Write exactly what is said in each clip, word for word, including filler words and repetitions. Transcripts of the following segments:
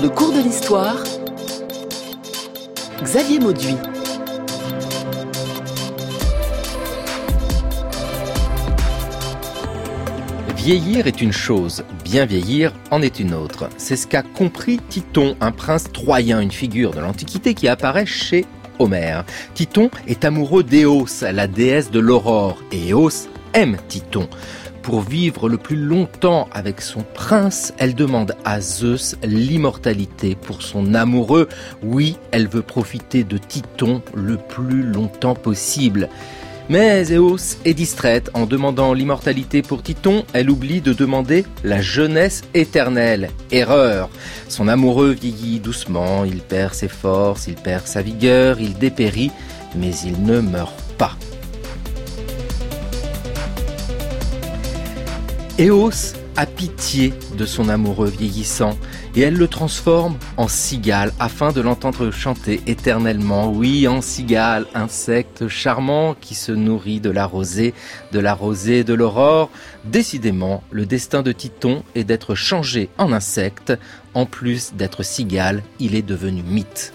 Le cours de l'histoire, Xavier Mauduit. Vieillir est une chose, bien vieillir en est une autre. C'est ce qu'a compris Titon, un prince troyen, une figure de l'Antiquité qui apparaît chez Homère. Titon est amoureux d'Éos, la déesse de l'aurore, et Éos aime Titon. Pour vivre le plus longtemps avec son prince, elle demande à Zeus l'immortalité pour son amoureux. Oui, elle veut profiter de Titon le plus longtemps possible. Mais Éos est distraite. En demandant l'immortalité pour Titon, elle oublie de demander la jeunesse éternelle. Erreur. Son amoureux vieillit doucement, il perd ses forces, il perd sa vigueur, il dépérit, mais il ne meurt pas. Éos a pitié de son amoureux vieillissant et elle le transforme en cigale afin de l'entendre chanter éternellement. Oui, en cigale, insecte charmant qui se nourrit de la rosée, de la rosée de l'aurore. Décidément, le destin de Titon est d'être changé en insecte. En plus d'être cigale, il est devenu mythe.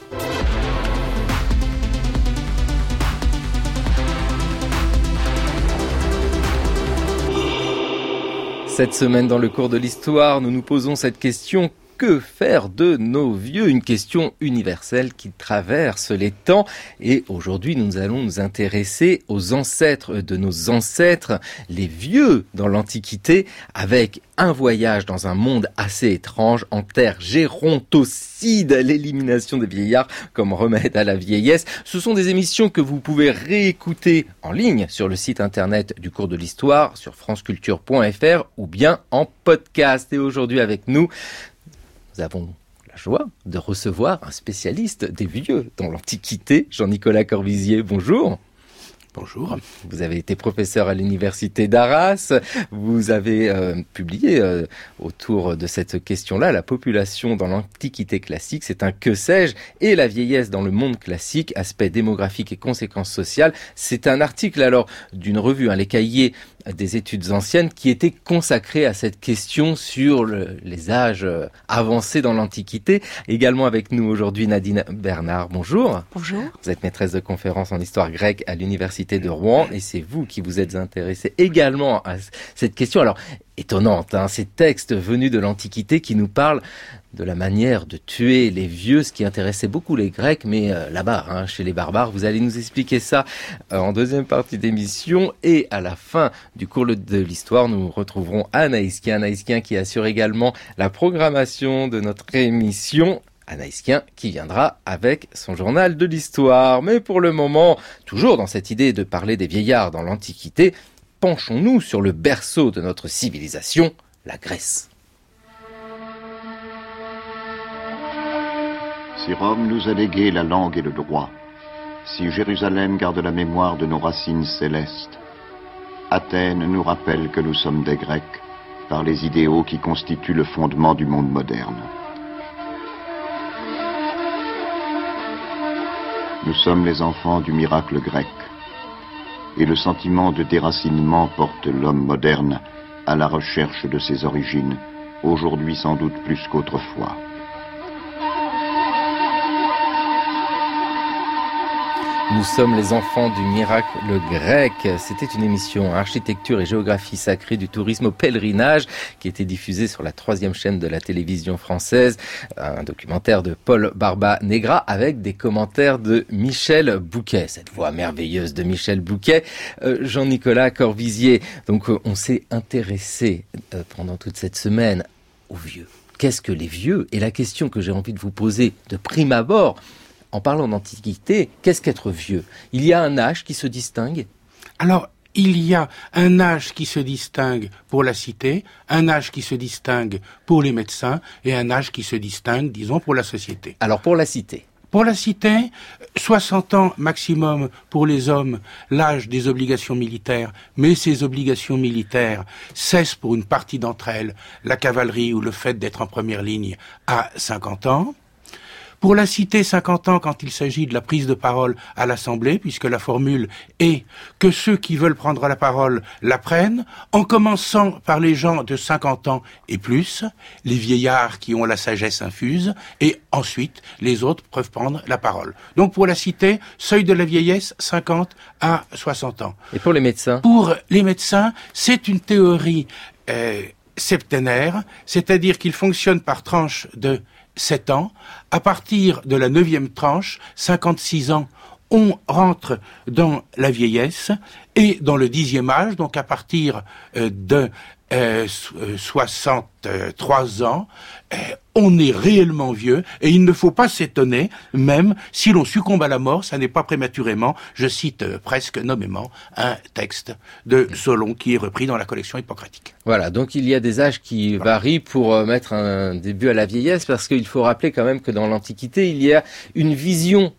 Cette semaine, dans le cours de l'histoire, nous nous posons cette question: que faire de nos vieux ? Une question universelle qui traverse les temps. Et aujourd'hui, nous allons nous intéresser aux ancêtres de nos ancêtres, les vieux dans l'Antiquité, avec un voyage dans un monde assez étrange, en terre gérontocide, l'élimination des vieillards comme remède à la vieillesse. Ce sont des émissions que vous pouvez réécouter en ligne sur le site internet du cours de l'histoire, sur franceculture point f r ou bien en podcast. Et aujourd'hui avec nous, nous avons la joie de recevoir un spécialiste des vieux dans l'Antiquité, Jean-Nicolas Corvisier. Bonjour. Bonjour. Vous avez été professeur à l'université d'Arras. Vous avez euh, publié euh, autour de cette question-là, la population dans l'Antiquité classique, c'est un que sais-je, et la vieillesse dans le monde classique, aspects démographiques et conséquences sociales. C'est un article alors d'une revue, hein, Les Cahiers des études anciennes, qui était consacré à cette question sur le, les âges avancés dans l'Antiquité. Également avec nous aujourd'hui Nadine Bernard. Bonjour. Bonjour. Vous êtes maîtresse de conférences en histoire grecque à l'université de Rouen et c'est vous qui vous êtes intéressée également à cette question. Alors, étonnante, hein, ces textes venus de l'Antiquité qui nous parlent de la manière de tuer les vieux, ce qui intéressait beaucoup les Grecs, mais euh, là-bas, hein, chez les barbares. Vous allez nous expliquer ça euh, en deuxième partie d'émission. Et à la fin du cours de l'histoire, nous retrouverons Anaïs Kien, Anaïs Kien qui assure également la programmation de notre émission. Anaïs Kien qui viendra avec son journal de l'histoire. Mais pour le moment, toujours dans cette idée de parler des vieillards dans l'Antiquité, penchons-nous sur le berceau de notre civilisation, la Grèce. Si Rome nous a légué la langue et le droit, si Jérusalem garde la mémoire de nos racines célestes, Athènes nous rappelle que nous sommes des Grecs par les idéaux qui constituent le fondement du monde moderne. Nous sommes les enfants du miracle grec, et le sentiment de déracinement porte l'homme moderne à la recherche de ses origines, aujourd'hui sans doute plus qu'autrefois. Nous sommes les enfants du miracle grec. C'était une émission Architecture et géographie sacrée du tourisme au pèlerinage qui était diffusée sur la troisième chaîne de la télévision française. Un documentaire de Paul Barba-Negra avec des commentaires de Michel Bouquet. Cette voix merveilleuse de Michel Bouquet. Euh, Jean-Nicolas Corvisier. Donc euh, on s'est intéressé euh, pendant toute cette semaine aux vieux. Qu'est-ce que les vieux ? Et la question que j'ai envie de vous poser de prime abord, en parlant d'Antiquité, qu'est-ce qu'être vieux ? Il y a un âge qui se distingue ? Alors, il y a un âge qui se distingue pour la cité, un âge qui se distingue pour les médecins et un âge qui se distingue, disons, pour la société. Alors, pour la cité ? Pour la cité, soixante ans maximum pour les hommes, l'âge des obligations militaires, mais ces obligations militaires cessent pour une partie d'entre elles, la cavalerie ou le fait d'être en première ligne, à cinquante ans. Pour la cité, cinquante ans quand il s'agit de la prise de parole à l'Assemblée, puisque la formule est que ceux qui veulent prendre la parole la prennent, en commençant par les gens de cinquante ans et plus, les vieillards qui ont la sagesse infuse, et ensuite les autres peuvent prendre la parole. Donc pour la cité, seuil de la vieillesse, cinquante à soixante ans. Et pour les médecins? Pour les médecins, c'est une théorie euh, septénaire, c'est-à-dire qu'il fonctionne par tranche de sept ans. À partir de la neuvième tranche, cinquante-six ans, on rentre dans la vieillesse, et dans le dixième âge, donc à partir euh, de euh, soixante-trois ans, euh, on est réellement vieux, et il ne faut pas s'étonner, même si l'on succombe à la mort, ça n'est pas prématurément. Je cite euh, presque nommément un texte de Solon qui est repris dans la collection hippocratique. Voilà, donc il y a des âges qui voilà. varient pour euh, mettre un début à la vieillesse, parce qu'il faut rappeler quand même que dans l'Antiquité, il y a une vision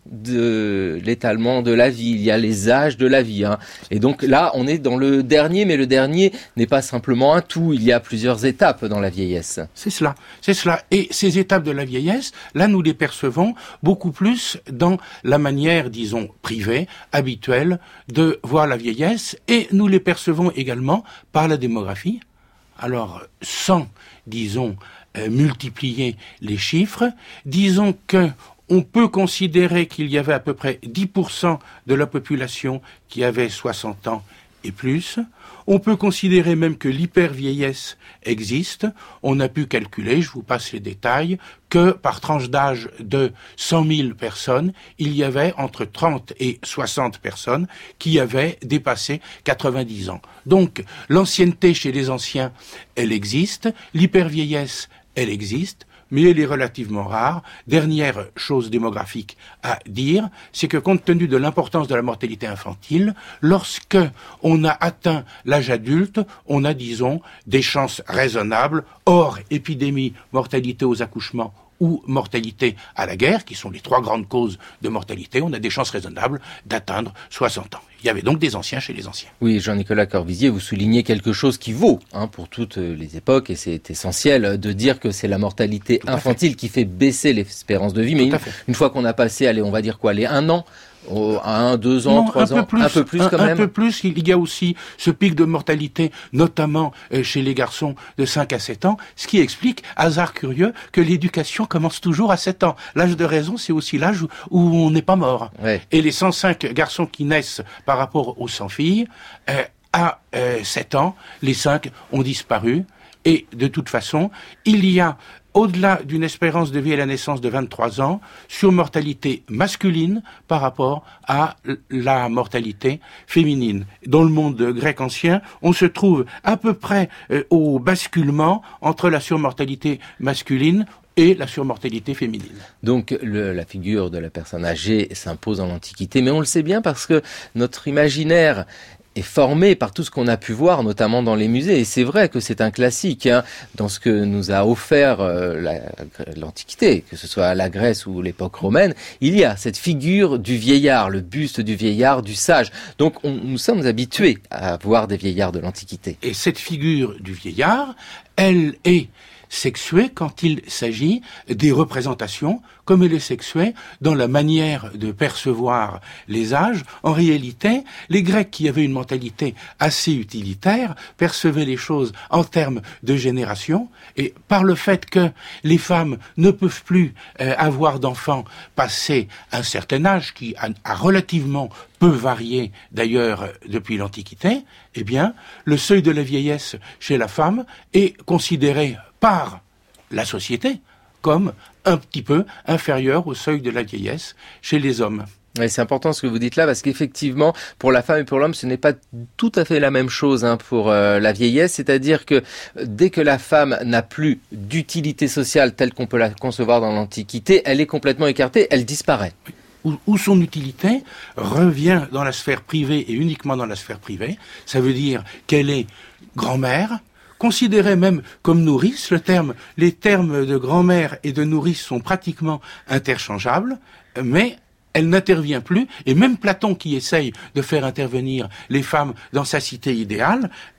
de l'étalement de la vie, il y a les âges de la vie, hein. Et donc là, on est dans le dernier, mais le dernier n'est pas simplement un tout, il y a plusieurs étapes dans la vieillesse. C'est cela, c'est cela. Et ces étapes de la vieillesse, là, nous les percevons beaucoup plus dans la manière, disons, privée, habituelle, de voir la vieillesse, et nous les percevons également par la démographie. Alors, sans, disons, euh, multiplier les chiffres, disons que on peut considérer qu'il y avait à peu près dix pour cent de la population qui avait soixante ans et plus. On peut considérer même que l'hypervieillesse existe. On a pu calculer, je vous passe les détails, que par tranche d'âge de cent mille personnes, il y avait entre trente et soixante personnes qui avaient dépassé quatre-vingt-dix ans. Donc, l'ancienneté chez les anciens, elle existe. L'hypervieillesse, elle existe. Mais elle est relativement rare. Dernière chose démographique à dire, c'est que compte tenu de l'importance de la mortalité infantile, lorsque on a atteint l'âge adulte, on a, disons, des chances raisonnables, hors épidémie, mortalité aux accouchements ou mortalité à la guerre, qui sont les trois grandes causes de mortalité, on a des chances raisonnables d'atteindre soixante ans. Il y avait donc des anciens chez les anciens. Oui, Jean-Nicolas Corvisier, vous soulignez quelque chose qui vaut hein, pour toutes les époques, et c'est essentiel de dire que c'est la mortalité Tout infantile qui fait baisser l'espérance de vie. Mais une, une fois qu'on a passé, allez, on va dire quoi, les un an Oh, un, deux ans, non, trois ans, plus, un peu plus quand un, même. Un peu plus, il y a aussi ce pic de mortalité, notamment euh, chez les garçons de cinq à sept ans, ce qui explique, hasard curieux, que l'éducation commence toujours à sept ans. L'âge de raison, c'est aussi l'âge où, où on n'est pas mort. Ouais. Et les cent cinq garçons qui naissent par rapport aux cent filles, euh, à euh, sept ans, les cinq ont disparu. Et de toute façon, il y a au-delà d'une espérance de vie à la naissance de vingt-trois ans, surmortalité masculine par rapport à la mortalité féminine. Dans le monde grec ancien, on se trouve à peu près euh, au basculement entre la surmortalité masculine et la surmortalité féminine. Donc le, la figure de la personne âgée s'impose en l'Antiquité, mais on le sait bien parce que notre imaginaire est formé par tout ce qu'on a pu voir, notamment dans les musées. Et c'est vrai que c'est un classique hein, dans ce que nous a offert euh, la, l'Antiquité, que ce soit la Grèce ou l'époque romaine. Il y a cette figure du vieillard, le buste du vieillard, du sage. Donc on, nous sommes habitués à voir des vieillards de l'Antiquité. Et cette figure du vieillard, elle est sexuée quand il s'agit des représentations, comme elle est sexuée dans la manière de percevoir les âges. En réalité, les Grecs qui avaient une mentalité assez utilitaire percevaient les choses en termes de génération, et par le fait que les femmes ne peuvent plus euh, avoir d'enfants passé un certain âge, qui a, a relativement peu varié d'ailleurs depuis l'Antiquité, eh bien, le seuil de la vieillesse chez la femme est considéré par la société comme un petit peu inférieur au seuil de la vieillesse chez les hommes. Oui, c'est important ce que vous dites là, parce qu'effectivement, pour la femme et pour l'homme, ce n'est pas tout à fait la même chose hein, pour euh, la vieillesse. C'est-à-dire que dès que la femme n'a plus d'utilité sociale telle qu'on peut la concevoir dans l'Antiquité, elle est complètement écartée, elle disparaît. Où, où son utilité revient dans la sphère privée et uniquement dans la sphère privée. Ça veut dire qu'elle est grand-mère, considérée même comme nourrice. Le terme, les termes de grand-mère et de nourrice sont pratiquement interchangeables, mais elle n'intervient plus, et même Platon qui essaye de faire intervenir les femmes dans sa cité idéale,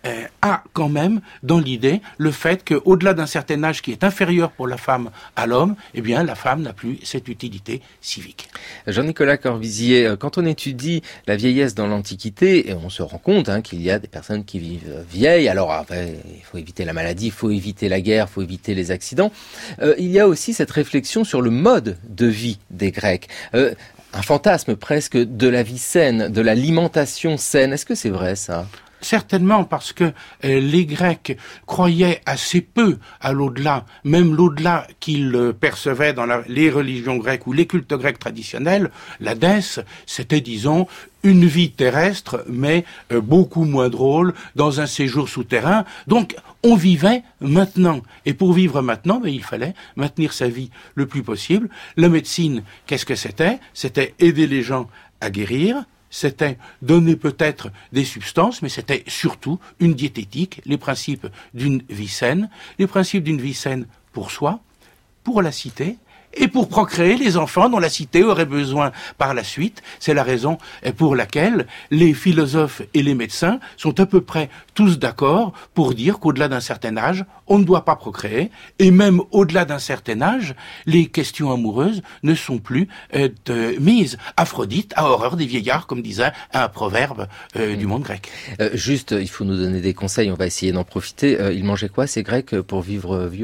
euh, a quand même dans l'idée le fait qu'au-delà d'un certain âge qui est inférieur pour la femme à l'homme, eh bien la femme n'a plus cette utilité civique. Jean-Nicolas Corvisier, quand on étudie la vieillesse dans l'Antiquité, et on se rend compte hein, qu'il y a des personnes qui vivent vieilles, alors après, il faut éviter la maladie, il faut éviter la guerre, il faut éviter les accidents, euh, il y a aussi cette réflexion sur le mode de vie des Grecs. Euh, un fantasme presque de la vie saine, de l'alimentation saine. Est-ce que c'est vrai ça ? Certainement, parce que euh, les Grecs croyaient assez peu à l'au-delà, même l'au-delà qu'ils euh, percevaient dans la, les religions grecques ou les cultes grecs traditionnels. L'Hadès, c'était, disons, une vie terrestre, mais euh, beaucoup moins drôle, dans un séjour souterrain. Donc, on vivait maintenant. Et pour vivre maintenant, ben, il fallait maintenir sa vie le plus possible. La médecine, qu'est-ce que c'était ? C'était aider les gens à guérir. C'était donner peut-être des substances, mais c'était surtout une diététique, les principes d'une vie saine, les principes d'une vie saine pour soi, pour la cité, et pour procréer les enfants dont la cité aurait besoin par la suite. C'est la raison pour laquelle les philosophes et les médecins sont à peu près tous d'accord pour dire qu'au-delà d'un certain âge, on ne doit pas procréer, et même au-delà d'un certain âge, les questions amoureuses ne sont plus euh, de, mises. Aphrodite a horreur des vieillards, comme disait un proverbe euh, mmh. du monde grec. Euh, juste, il faut nous donner des conseils, on va essayer d'en profiter. Euh, ils mangeaient quoi, ces Grecs, pour vivre vieux ?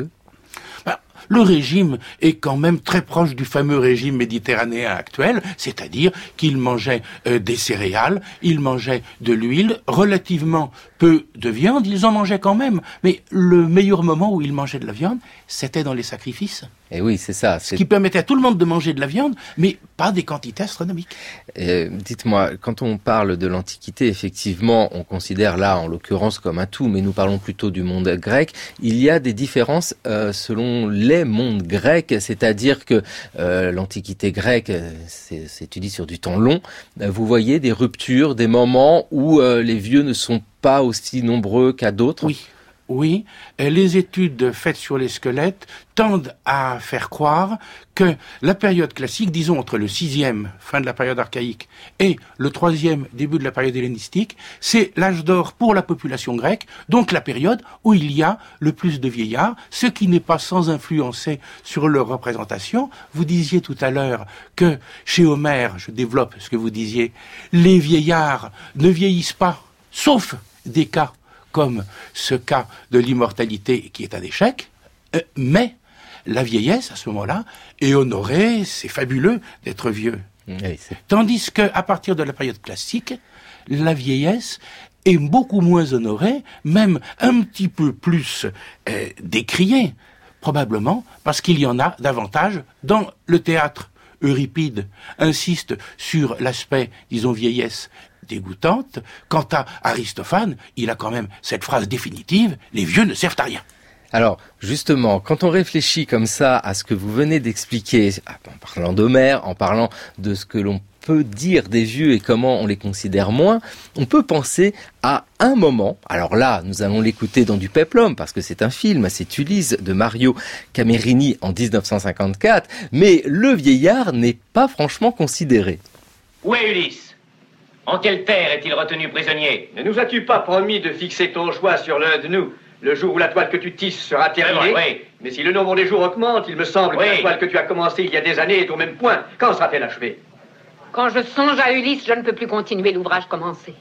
Le régime est quand même très proche du fameux régime méditerranéen actuel, c'est-à-dire qu'il mangeait euh, des céréales, il mangeait de l'huile, relativement peu de viande, ils en mangeaient quand même, mais le meilleur moment où ils mangeaient de la viande, c'était dans les sacrifices. Et oui, c'est ça. C'est... Ce qui permettait à tout le monde de manger de la viande, mais pas des quantités astronomiques. Et dites-moi, quand on parle de l'Antiquité, effectivement, on considère là, en l'occurrence, comme un tout, mais nous parlons plutôt du monde grec. Il y a des différences euh, selon les mondes grecs, c'est-à-dire que euh, l'Antiquité grecque c'est, s'étudie sur du temps long. Vous voyez des ruptures, des moments où euh, les vieux ne sont pas aussi nombreux qu'à d'autres ? Oui. Oui, les études faites sur les squelettes tendent à faire croire que la période classique, disons entre le sixième, fin de la période archaïque, et le troisième, début de la période hellénistique, c'est l'âge d'or pour la population grecque, donc la période où il y a le plus de vieillards, ce qui n'est pas sans influencer sur leur représentation. Vous disiez tout à l'heure que chez Homère, je développe ce que vous disiez, les vieillards ne vieillissent pas, sauf des cas comme ce cas de l'immortalité qui est un échec, euh, mais la vieillesse, à ce moment-là, est honorée, c'est fabuleux d'être vieux. Oui, c'est... Tandis qu'à partir de la période classique, la vieillesse est beaucoup moins honorée, même un petit peu plus euh, décriée, probablement parce qu'il y en a davantage dans le théâtre. Euripide insiste sur l'aspect, disons, vieillesse dégoûtante. Quant à Aristophane, il a quand même cette phrase définitive, les vieux ne servent à rien. Alors, justement, quand on réfléchit comme ça à ce que vous venez d'expliquer, en parlant d'Homère, en parlant de ce que l'on peut dire des vieux et comment on les considère moins, on peut penser à un moment, alors là, nous allons l'écouter dans du Peplum, parce que c'est un film, c'est Ulysse de Mario Camerini en dix-neuf cent cinquante-quatre, mais le vieillard n'est pas franchement considéré. Où est Ulysse ? En quelle terre est-il retenu prisonnier ? Ne nous as-tu pas promis de fixer ton choix sur l'un de nous, le jour où la toile que tu tisses sera terminée ? Oui. Mais si le nombre des jours augmente, il me semble oui. que la toile que tu as commencée il y a des années est au même point. Quand sera-t-elle achevée ? Quand je songe à Ulysse, je ne peux plus continuer l'ouvrage commencé.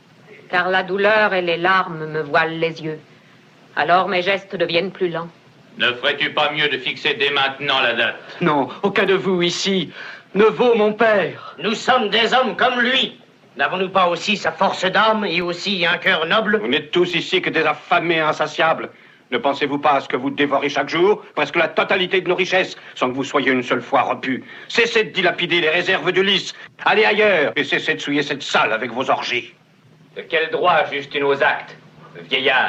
Car la douleur et les larmes me voilent les yeux. Alors mes gestes deviennent plus lents. Ne ferais-tu pas mieux de fixer dès maintenant la date ? Non, aucun de vous ici ne vaut mon père. Nous sommes des hommes comme lui. N'avons-nous pas aussi sa force d'âme et aussi un cœur noble ? Vous n'êtes tous ici que des affamés insatiables. Ne pensez-vous pas à ce que vous dévorez chaque jour, presque la totalité de nos richesses, sans que vous soyez une seule fois repus ? Cessez de dilapider les réserves d'Ulysse. Allez ailleurs et cessez de souiller cette salle avec vos orgies. De quel droit juges-tu nos actes, vieillard ?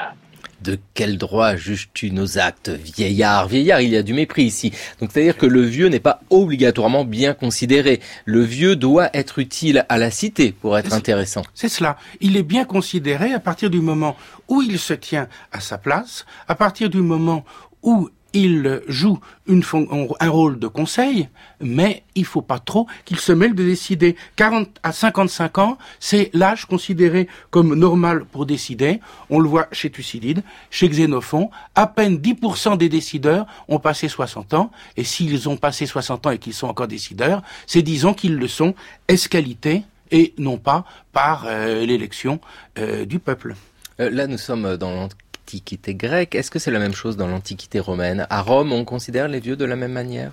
De quel droit juges-tu nos actes, vieillard ? Vieillard, il y a du mépris ici. Donc c'est-à-dire que le vieux n'est pas obligatoirement bien considéré. Le vieux doit être utile à la cité pour être c'est, intéressant. C'est cela. Il est bien considéré à partir du moment où il se tient à sa place, à partir du moment où il joue une fon- un rôle de conseil, mais il faut pas trop qu'il se mêle de décider. quarante à cinquante-cinq ans, c'est l'âge considéré comme normal pour décider. On le voit chez Thucydide, chez Xénophon. À peine dix pour cent des décideurs ont passé soixante ans. Et s'ils ont passé soixante ans et qu'ils sont encore décideurs, c'est disons qu'ils le sont ès-qualité et non pas par euh, l'élection euh, du peuple. Euh, là, nous sommes dans l'Antiquité grecque. Est-ce que c'est la même chose dans l'Antiquité romaine? À Rome, on considère les vieux de la même manière?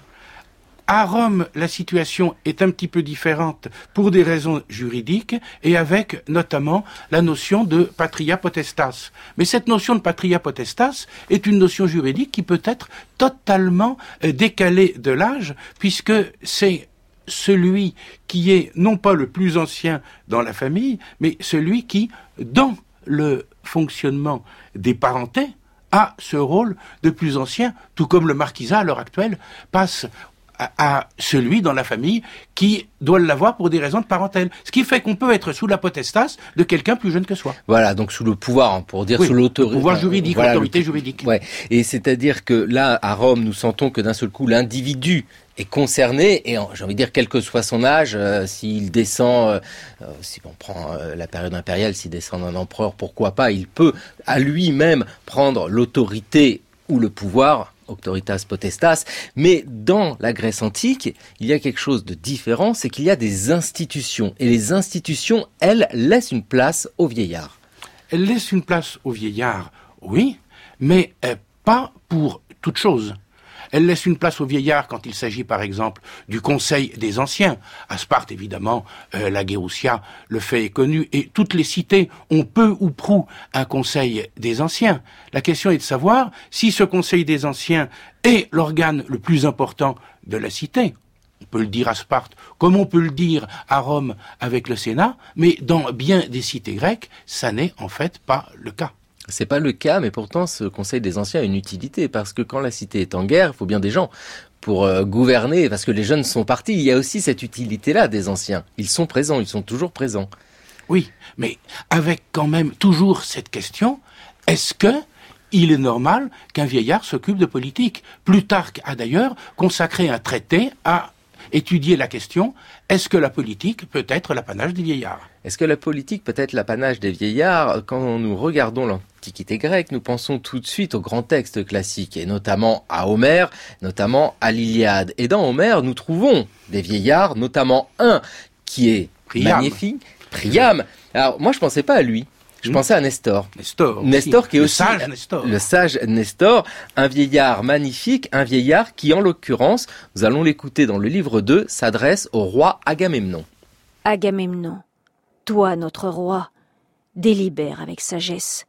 À Rome, la situation est un petit peu différente pour des raisons juridiques et avec notamment la notion de patria potestas. Mais cette notion de patria potestas est une notion juridique qui peut être totalement euh, décalée de l'âge, puisque c'est celui qui est non pas le plus ancien dans la famille, mais celui qui, dans le fonctionnement des parentés, a ce rôle de plus ancien, tout comme le marquisat à l'heure actuelle passe à, à celui dans la famille qui doit l'avoir pour des raisons de parentèle. Ce qui fait qu'on peut être sous la potestas de quelqu'un plus jeune que soi. Voilà, donc sous le pouvoir, hein, pour dire oui, sous l'autorité. Le pouvoir juridique, voilà, l'autorité le... juridique. Ouais. Et c'est-à-dire que là, à Rome, nous sentons que d'un seul coup, l'individu est concerné, et j'ai envie de dire, quel que soit son âge, euh, s'il descend, euh, si on prend euh, la période impériale, s'il descend d'un empereur, pourquoi pas, il peut à lui-même prendre l'autorité ou le pouvoir, auctoritas potestas, mais dans la Grèce antique, il y a quelque chose de différent, c'est qu'il y a des institutions, et les institutions, elles, laissent une place aux vieillards. Elles laissent une place aux vieillards, oui, mais euh, pas pour toute chose. Elle laisse une place aux vieillards quand il s'agit, par exemple, du Conseil des Anciens. À Sparte, évidemment, euh, la Géoussia, le fait est connu, et toutes les cités ont peu ou prou un Conseil des Anciens. La question est de savoir si ce Conseil des Anciens est l'organe le plus important de la cité. On peut le dire à Sparte, comme on peut le dire à Rome avec le Sénat, mais dans bien des cités grecques, ça n'est en fait pas le cas. C'est pas le cas, mais pourtant ce Conseil des Anciens a une utilité, parce que quand la cité est en guerre, il faut bien des gens pour euh, gouverner, parce que les jeunes sont partis. Il y a aussi cette utilité-là des anciens. Ils sont présents, ils sont toujours présents. Oui, mais avec quand même toujours cette question, est-ce que il est normal qu'un vieillard s'occupe de politique? Plutarque a d'ailleurs consacré un traité à étudier la question, est-ce que la politique peut être l'apanage des vieillards? Est-ce que la politique peut être l'apanage des vieillards? Quand nous regardons l'Antiquité grecque, nous pensons tout de suite aux grands textes classiques, et notamment à Homère, notamment à l'Iliade. Et dans Homère, nous trouvons des vieillards, notamment un qui est Priam. magnifique, Priam. Alors moi je pensais pas à lui. Je mmh. pensais à Nestor. Nestor. Nestor qui est le aussi sage Nestor. le sage Nestor, un vieillard magnifique, un vieillard qui, en l'occurrence, nous allons l'écouter dans le livre deux, s'adresse au roi Agamemnon. Agamemnon, toi, notre roi, délibère avec sagesse.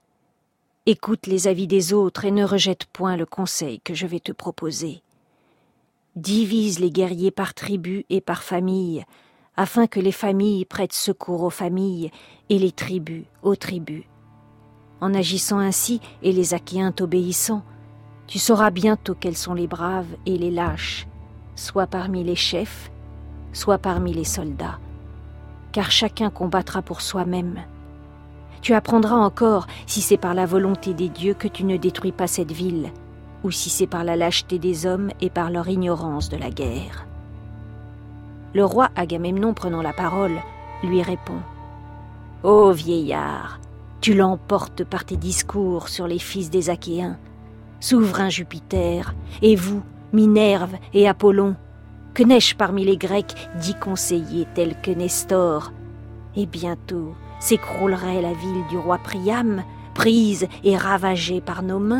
Écoute les avis des autres et ne rejette point le conseil que je vais te proposer. Divise les guerriers par tribus et par familles, afin que les familles prêtent secours aux familles et les tribus aux tribus. En agissant ainsi et les Achéens t'obéissant, tu sauras bientôt quels sont les braves et les lâches, soit parmi les chefs, soit parmi les soldats, car chacun combattra pour soi-même. Tu apprendras encore si c'est par la volonté des dieux que tu ne détruis pas cette ville, ou si c'est par la lâcheté des hommes et par leur ignorance de la guerre. Le roi Agamemnon, prenant la parole, lui répond « Ô vieillard, tu l'emportes par tes discours sur les fils des Achéens, souverain Jupiter, et vous, Minerve et Apollon, que n'ai-je parmi les Grecs dix conseillers tels que Nestor? Et bientôt s'écroulerait la ville du roi Priam, prise et ravagée par nos mains. »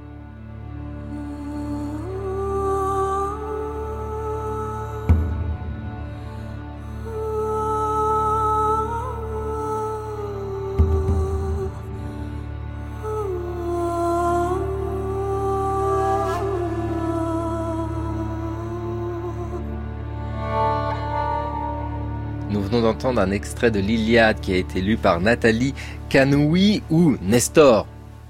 Nous venons d'entendre un extrait de l'Iliade qui a été lu par Nathalie Canoui, où Nestor,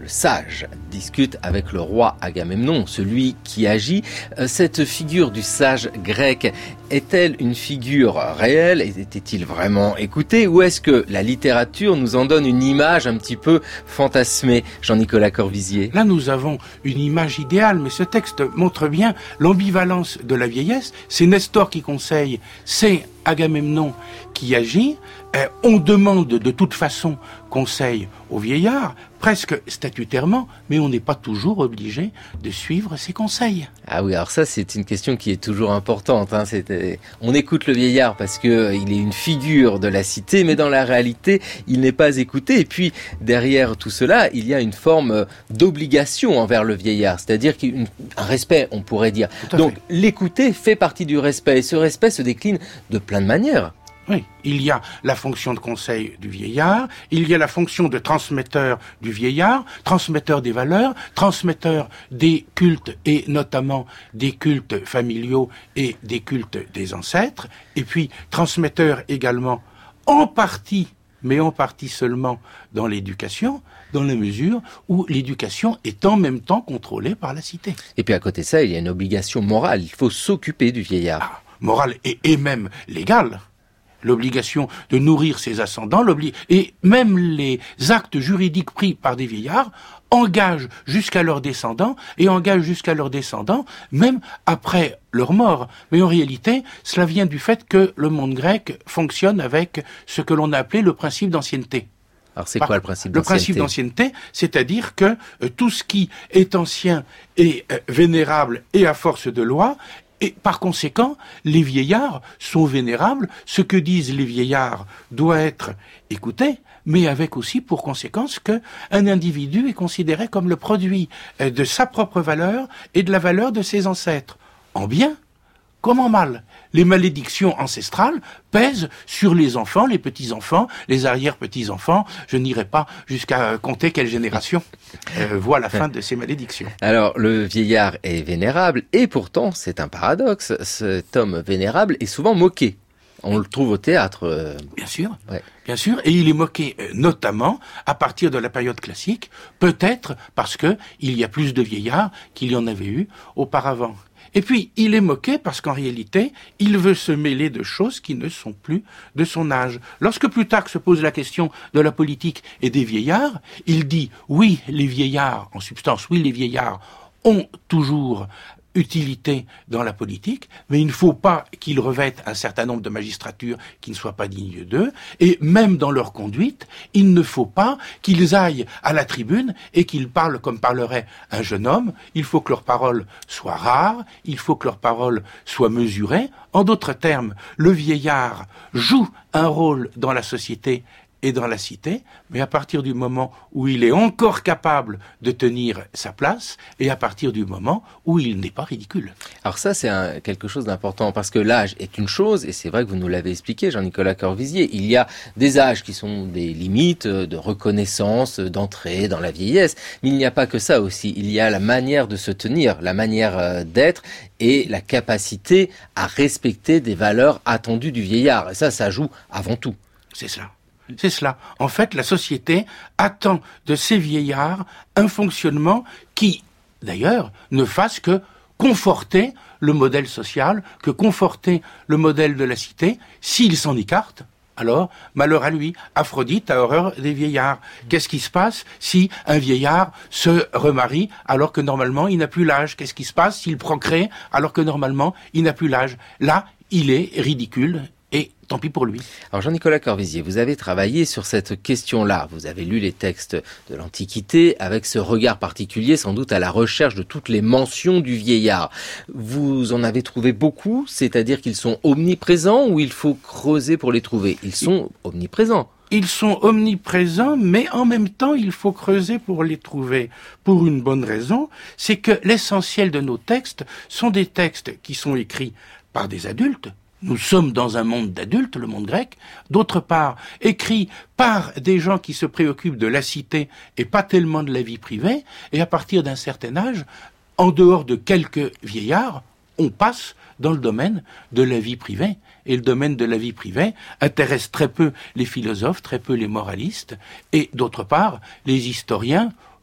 le sage, discute avec le roi Agamemnon, celui qui agit. Cette figure du sage grec est-elle une figure réelle? Était-il vraiment écouté? Ou est-ce que la littérature nous en donne une image un petit peu fantasmée, Jean-Nicolas Corvisier? Là, nous avons une image idéale, mais ce texte montre bien l'ambivalence de la vieillesse. C'est Nestor qui conseille, c'est Agamemnon qui agit. Euh, on demande de toute façon conseil au vieillard, presque statutairement, mais on n'est pas toujours obligé de suivre ses conseils. Ah oui, alors ça c'est une question qui est toujours importante. Hein. C'est, on écoute le vieillard parce que euh, il est une figure de la cité, mais dans la réalité, il n'est pas écouté. Et puis derrière tout cela, il y a une forme d'obligation envers le vieillard, c'est-à-dire qu'un respect, on pourrait dire. Donc fait. L'écouter fait partie du respect, et ce respect se décline de plein de manières. Oui, il y a la fonction de conseil du vieillard, il y a la fonction de transmetteur du vieillard, transmetteur des valeurs, transmetteur des cultes et notamment des cultes familiaux et des cultes des ancêtres, et puis transmetteur également en partie, mais en partie seulement dans l'éducation, dans la mesure où l'éducation est en même temps contrôlée par la cité. Et puis à côté de ça, il y a une obligation morale, il faut s'occuper du vieillard. Ah, morale et, et même légale. L'obligation de nourrir ses ascendants, l'obli- et même les actes juridiques pris par des vieillards engagent jusqu'à leurs descendants, et engagent jusqu'à leurs descendants même après leur mort. Mais en réalité, cela vient du fait que le monde grec fonctionne avec ce que l'on a appelé le principe d'ancienneté. Alors c'est quoi le principe d'ancienneté? Le principe d'ancienneté, c'est-à-dire que euh, tout ce qui est ancien et euh, vénérable et à force de loi. Et par conséquent, les vieillards sont vénérables. Ce que disent les vieillards doit être écouté, mais avec aussi pour conséquence qu'un individu est considéré comme le produit de sa propre valeur et de la valeur de ses ancêtres. En bien comme en mal. Les malédictions ancestrales pèsent sur les enfants, les petits-enfants, les arrière-petits-enfants. Je n'irai pas jusqu'à compter quelle génération euh, voit la fin de ces malédictions. Alors, le vieillard est vénérable, et pourtant, c'est un paradoxe, cet homme vénérable est souvent moqué. On le trouve au théâtre. Euh... Bien sûr, ouais. bien sûr, et il est moqué euh, notamment à partir de la période classique, peut-être parce que il y a plus de vieillards qu'il y en avait eu auparavant. Et puis, il est moqué parce qu'en réalité, il veut se mêler de choses qui ne sont plus de son âge. Lorsque Plutarque se pose la question de la politique et des vieillards, il dit « Oui, les vieillards, en substance, oui, les vieillards ont toujours utilité dans la politique, mais il ne faut pas qu'ils revêtent un certain nombre de magistratures qui ne soient pas dignes d'eux, et même dans leur conduite, il ne faut pas qu'ils aillent à la tribune et qu'ils parlent comme parlerait un jeune homme. Il faut que leurs paroles soient rares, il faut que leurs paroles soient mesurées. En d'autres termes, le vieillard joue un rôle dans la société et dans la cité, mais à partir du moment où il est encore capable de tenir sa place, et à partir du moment où il n'est pas ridicule. Alors ça, c'est un, quelque chose d'important, parce que l'âge est une chose, et c'est vrai que vous nous l'avez expliqué, Jean-Nicolas Corvisier, il y a des âges qui sont des limites de reconnaissance, d'entrée dans la vieillesse, mais il n'y a pas que ça aussi, il y a la manière de se tenir, la manière d'être, et la capacité à respecter des valeurs attendues du vieillard, et ça, ça joue avant tout. C'est cela. C'est cela. En fait, la société attend de ces vieillards un fonctionnement qui, d'ailleurs, ne fasse que conforter le modèle social, que conforter le modèle de la cité. S'il s'en écarte, alors, malheur à lui. Aphrodite a horreur des vieillards. Qu'est-ce qui se passe si un vieillard se remarie alors que normalement il n'a plus l'âge? Qu'est-ce qui se passe s'il procrée alors que normalement il n'a plus l'âge? Là, il est ridicule. Et tant pis pour lui. Alors Jean-Nicolas Corvisier, vous avez travaillé sur cette question-là. Vous avez lu les textes de l'Antiquité avec ce regard particulier, sans doute à la recherche de toutes les mentions du vieillard. Vous en avez trouvé beaucoup, c'est-à-dire qu'ils sont omniprésents ou il faut creuser pour les trouver? Ils sont omniprésents. Ils sont omniprésents, mais en même temps, il faut creuser pour les trouver. Pour une bonne raison, c'est que l'essentiel de nos textes sont des textes qui sont écrits par des adultes. Nous sommes dans un monde d'adultes, le monde grec. D'autre part, écrit par des gens qui se préoccupent de la cité et pas tellement de la vie privée. Et à partir d'un certain âge, en dehors de quelques vieillards, on passe dans le domaine de la vie privée. Et le domaine de la vie privée intéresse très peu les philosophes, très peu les moralistes. Et d'autre part, les historiens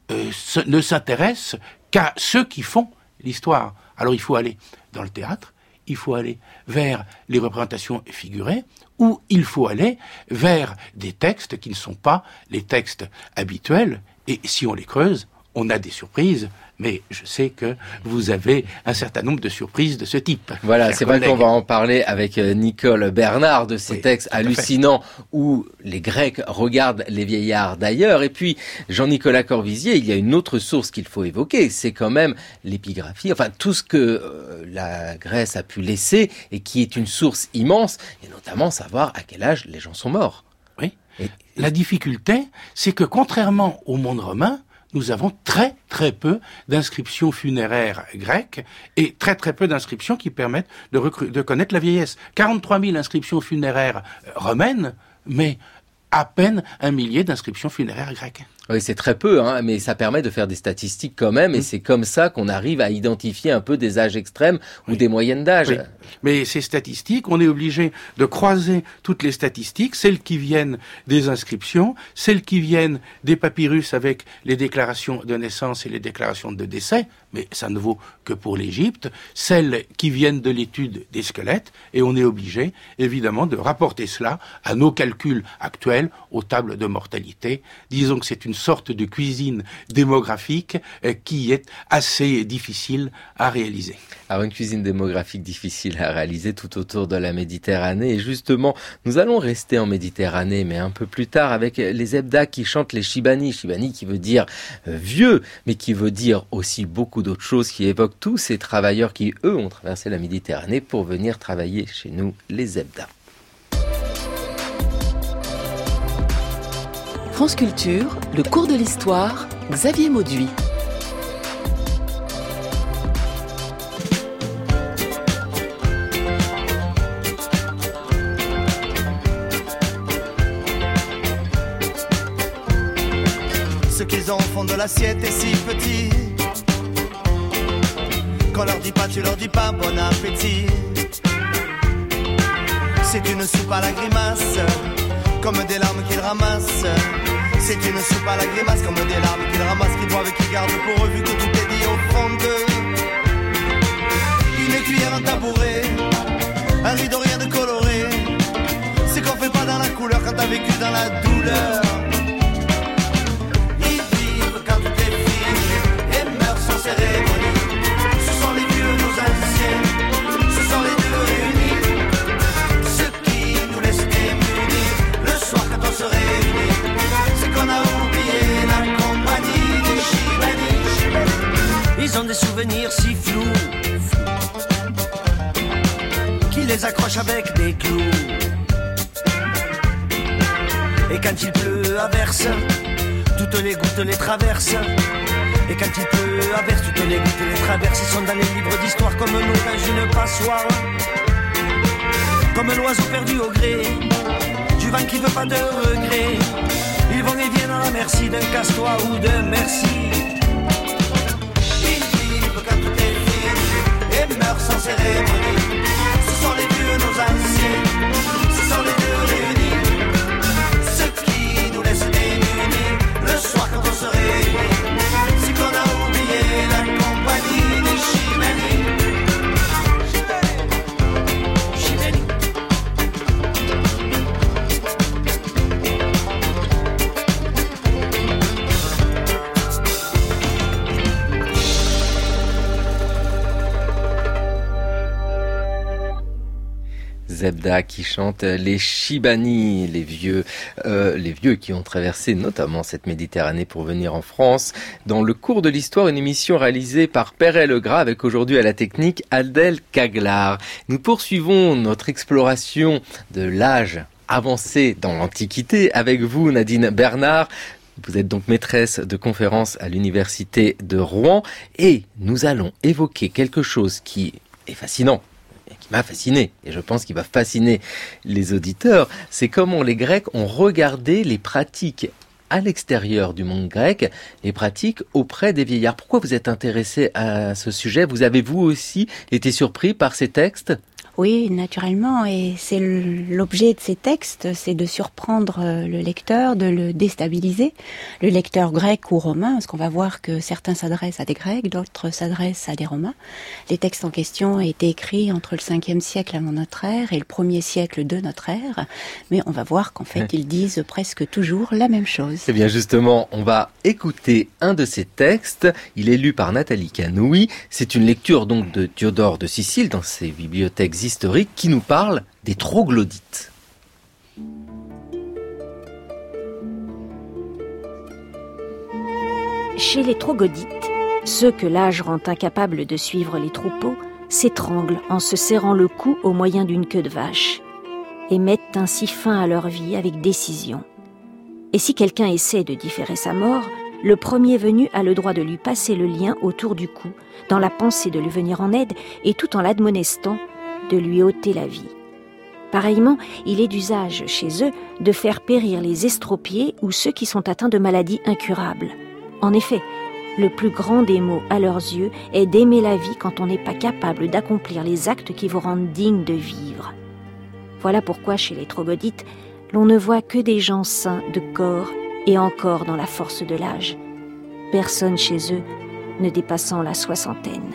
euh, ne s'intéresse qu'à ceux qui font l'histoire. Alors il faut aller dans le théâtre, il faut aller vers les représentations figurées, ou il faut aller vers des textes qui ne sont pas les textes habituels, et si on les creuse, on a des surprises, mais je sais que vous avez un certain nombre de surprises de ce type. Voilà, c'est vrai qu'on va en parler avec Nicole Bernard de ces oui, textes hallucinants où les Grecs regardent les vieillards d'ailleurs. Et puis, Jean-Nicolas Corvisier, il y a une autre source qu'il faut évoquer, c'est quand même l'épigraphie, enfin tout ce que euh, la Grèce a pu laisser et qui est une source immense, et notamment savoir à quel âge les gens sont morts. Oui. Et la difficulté, c'est que contrairement au monde romain, nous avons très très peu d'inscriptions funéraires grecques et très très peu d'inscriptions qui permettent de, recru- de connaître la vieillesse. quarante-trois mille inscriptions funéraires romaines, mais à peine un millier d'inscriptions funéraires grecques. Oui, c'est très peu, hein, mais ça permet de faire des statistiques quand même, et mmh. c'est comme ça qu'on arrive à identifier un peu des âges extrêmes ou oui. des moyennes d'âge. Oui. Mais ces statistiques, on est obligé de croiser toutes les statistiques, celles qui viennent des inscriptions, celles qui viennent des papyrus avec les déclarations de naissance et les déclarations de décès, mais ça ne vaut que pour l'Égypte, celles qui viennent de l'étude des squelettes, et on est obligé, évidemment, de rapporter cela à nos calculs actuels, aux tables de mortalité. Disons que c'est une sorte de cuisine démographique euh, qui est assez difficile à réaliser. Alors une cuisine démographique difficile à réaliser tout autour de la Méditerranée, et justement nous allons rester en Méditerranée mais un peu plus tard avec les Zebda qui chantent les Shibani, Shibani qui veut dire euh, vieux, mais qui veut dire aussi beaucoup d'autres choses, qui évoquent tous ces travailleurs qui eux ont traversé la Méditerranée pour venir travailler chez nous, les Zebda. France Culture, le cours de l'histoire, Xavier Mauduit. Ce qu'ils en font de l'assiette est si petit qu'on leur dit pas, tu leur dis pas bon appétit. C'est une soupe à la grimace, comme des larmes qu'ils ramassent. C'est une soupe à la grimace, comme des larmes qu'ils ramassent, qu'ils boivent et qu'ils gardent pour eux, vu que tout est dit au fond d'eux. Une cuillère, un tabouret, un rideau, rien de coloré. C'est qu'on fait pas dans la couleur quand t'as vécu dans la douleur. Ils vivent quand tout est fini et meurent sans cérémonie. Ce sont les vieux, nos anciens, ce sont les deux réunis. Ceux qui nous laissent démunis le soir quand on se réunit. C'est qu'on a oublié la compagnie des Shibani. Ils ont des souvenirs si flous qui les accrochent avec des clous. Et quand il pleut à verse, toutes les gouttes les traversent. Et quand il pleut à verse, toutes les gouttes les traversent. Ils sont dans les livres d'histoire comme nous dans une passoire. Comme l'oiseau perdu au gré du vent qui veut pas de regret. Ils vont et viennent à la merci d'un casse-toi ou de merci. Ils vivent quand tout est fini et meurent sans cérémonie. Ce sont les vieux, nos anciens, ce sont les deux réunis. Ceux qui nous laissent démunis le soir quand on se réunit. C'est qu'on a oublié la compagnie des Shibani. Shibani. Zebda qui chante les Shibani, les vieux, euh, les vieux qui ont traversé notamment cette Méditerranée pour venir en France. Dans le cours de l'histoire, une émission réalisée par Perret Legras avec aujourd'hui à la technique Adèle Caglar. Nous poursuivons notre exploration de l'âge avancé dans l'Antiquité avec vous, Nadine Bernard. Vous êtes donc maîtresse de conférences à l'université de Rouen et nous allons évoquer quelque chose qui est fascinant, qui m'a fasciné, et je pense qu'il va fasciner les auditeurs, c'est comment les Grecs ont regardé les pratiques à l'extérieur du monde grec, les pratiques auprès des vieillards. Pourquoi vous êtes intéressé à ce sujet ? Vous avez vous aussi été surpris par ces textes ? Oui, naturellement, et c'est l'objet de ces textes, c'est de surprendre le lecteur, de le déstabiliser, le lecteur grec ou romain, parce qu'on va voir que certains s'adressent à des Grecs, d'autres s'adressent à des Romains. Les textes en question ont été écrits entre le cinquième siècle avant notre ère et le premier siècle de notre ère, mais on va voir qu'en fait, ils disent presque toujours la même chose. Eh bien justement, on va écouter un de ces textes. Il est lu par Nathalie Canoui. C'est une lecture donc de Diodore de Sicile dans ses bibliothèques historique qui nous parle des troglodytes. Chez les troglodytes, ceux que l'âge rend incapables de suivre les troupeaux s'étranglent en se serrant le cou au moyen d'une queue de vache et mettent ainsi fin à leur vie avec décision. Et si quelqu'un essaie de différer sa mort, le premier venu a le droit de lui passer le lien autour du cou, dans la pensée de lui venir en aide et tout en l'admonestant de lui ôter la vie. Pareillement, il est d'usage chez eux de faire périr les estropiés ou ceux qui sont atteints de maladies incurables. En effet, le plus grand des maux à leurs yeux est d'aimer la vie quand on n'est pas capable d'accomplir les actes qui vous rendent dignes de vivre. Voilà pourquoi chez les troglodytes, l'on ne voit que des gens sains de corps et encore dans la force de l'âge. Personne chez eux ne dépassant la soixantaine.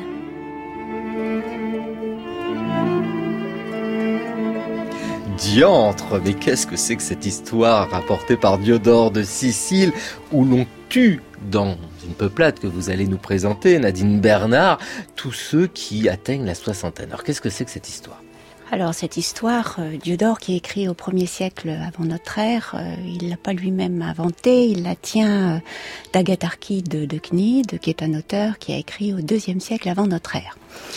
Diantre, mais qu'est-ce que c'est que cette histoire rapportée par Diodore de Sicile où l'on tue dans une peuplade que vous allez nous présenter, Nadine Bernard, tous ceux qui atteignent la soixantaine. Alors qu'est-ce que c'est que cette histoire ? Alors cette histoire, euh, Diodore qui est écrit au premier siècle avant notre ère, euh, il l'a pas lui-même inventée, il la tient euh, d'Agatharchide de Cnide, qui est un auteur qui a écrit au deuxième siècle avant notre ère.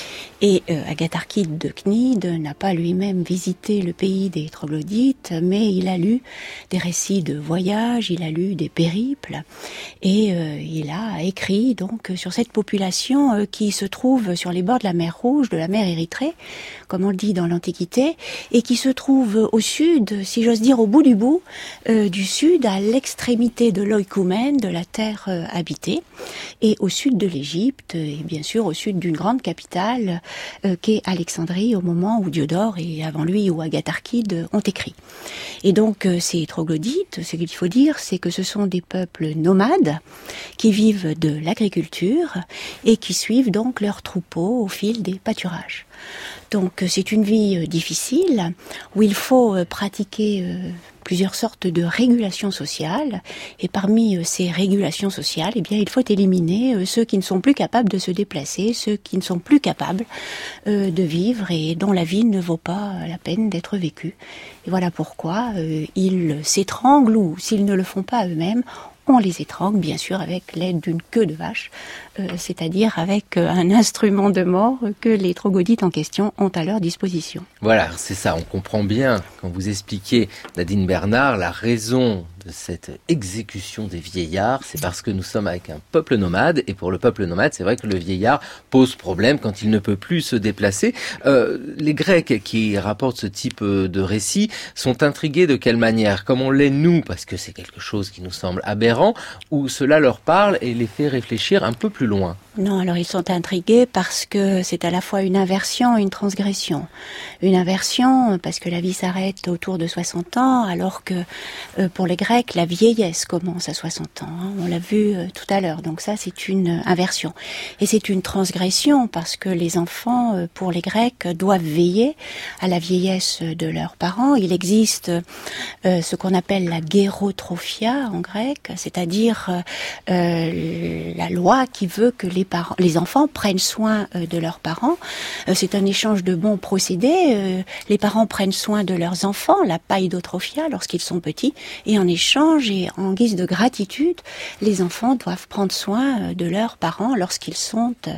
Et euh, Agatharchide de Cnide n'a pas lui-même visité le pays des troglodytes, mais il a lu des récits de voyages, il a lu des périples, et euh, il a écrit donc sur cette population euh, qui se trouve sur les bords de la mer Rouge, de la mer Érythrée, comme on le dit dans l'Antiquité, et qui se trouve au sud, si j'ose dire au bout du bout, euh, du sud, à l'extrémité de l'Oïkoumène, de la terre euh, habitée, et au sud de l'Égypte, et bien sûr au sud d'une grande capitale, Euh, qu'est Alexandrie au moment où Diodore et avant lui où Agatharchide ont écrit. Et donc euh, ces troglodytes, ce qu'il faut dire, c'est que ce sont des peuples nomades qui vivent de l'agriculture et qui suivent donc leurs troupeaux au fil des pâturages. Donc euh, c'est une vie euh, difficile où il faut euh, pratiquer euh, plusieurs sortes de régulations sociales, et parmi euh, ces régulations sociales, eh bien, il faut éliminer euh, ceux qui ne sont plus capables de se déplacer, ceux qui ne sont plus capables euh, de vivre et dont la vie ne vaut pas la peine d'être vécue. Et voilà pourquoi euh, ils s'étranglent, ou s'ils ne le font pas eux-mêmes, on les étrangle, bien sûr, avec l'aide d'une queue de vache, euh, c'est-à-dire avec euh, un instrument de mort que les troglodytes en question ont à leur disposition. Voilà, c'est ça, on comprend bien, quand vous expliquez, Nadine Bernard, la raison de cette exécution des vieillards, c'est parce que nous sommes avec un peuple nomade, et pour le peuple nomade, c'est vrai que le vieillard pose problème quand il ne peut plus se déplacer. Euh, les Grecs qui rapportent ce type de récit sont intrigués de quelle manière ? Comme on l'est nous, parce que c'est quelque chose qui nous semble aberrant, ou cela leur parle et les fait réfléchir un peu plus loin ? Non, alors ils sont intrigués parce que c'est à la fois une inversion et une transgression. Une inversion parce que la vie s'arrête autour de soixante ans, alors que euh, pour les Grecs, la vieillesse commence à soixante ans. Hein, on l'a vu euh, tout à l'heure, donc ça c'est une inversion. Et c'est une transgression parce que les enfants, euh, pour les Grecs, doivent veiller à la vieillesse de leurs parents. Il existe euh, ce qu'on appelle la gérotrophia en grec, c'est-à-dire euh, euh, la loi qui veut que les parents, les enfants prennent soin euh, de leurs parents. Euh, c'est un échange de bons procédés. Euh, les parents prennent soin de leurs enfants, la païdotrophia, lorsqu'ils sont petits, et en échange et en guise de gratitude, les enfants doivent prendre soin euh, de leurs parents lorsqu'ils sont euh,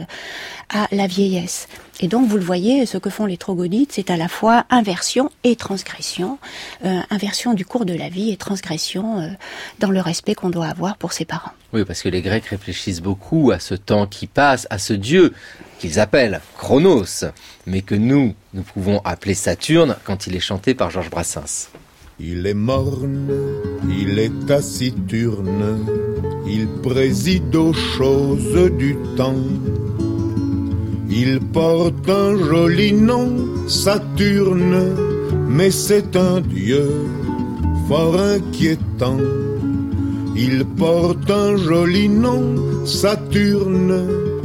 à la vieillesse. Et donc, vous le voyez, ce que font les troglodytes, c'est à la fois inversion et transgression, euh, inversion du cours de la vie et transgression euh, dans le respect qu'on doit avoir pour ses parents. Oui, parce que les Grecs réfléchissent beaucoup à ce temps qui passe, à ce dieu qu'ils appellent Chronos, mais que nous, nous pouvons appeler Saturne quand il est chanté par Georges Brassens. Il est morne, il est taciturne, il préside aux choses du temps. Il porte un joli nom, Saturne, mais c'est un dieu fort inquiétant. Il porte un joli nom, Saturne,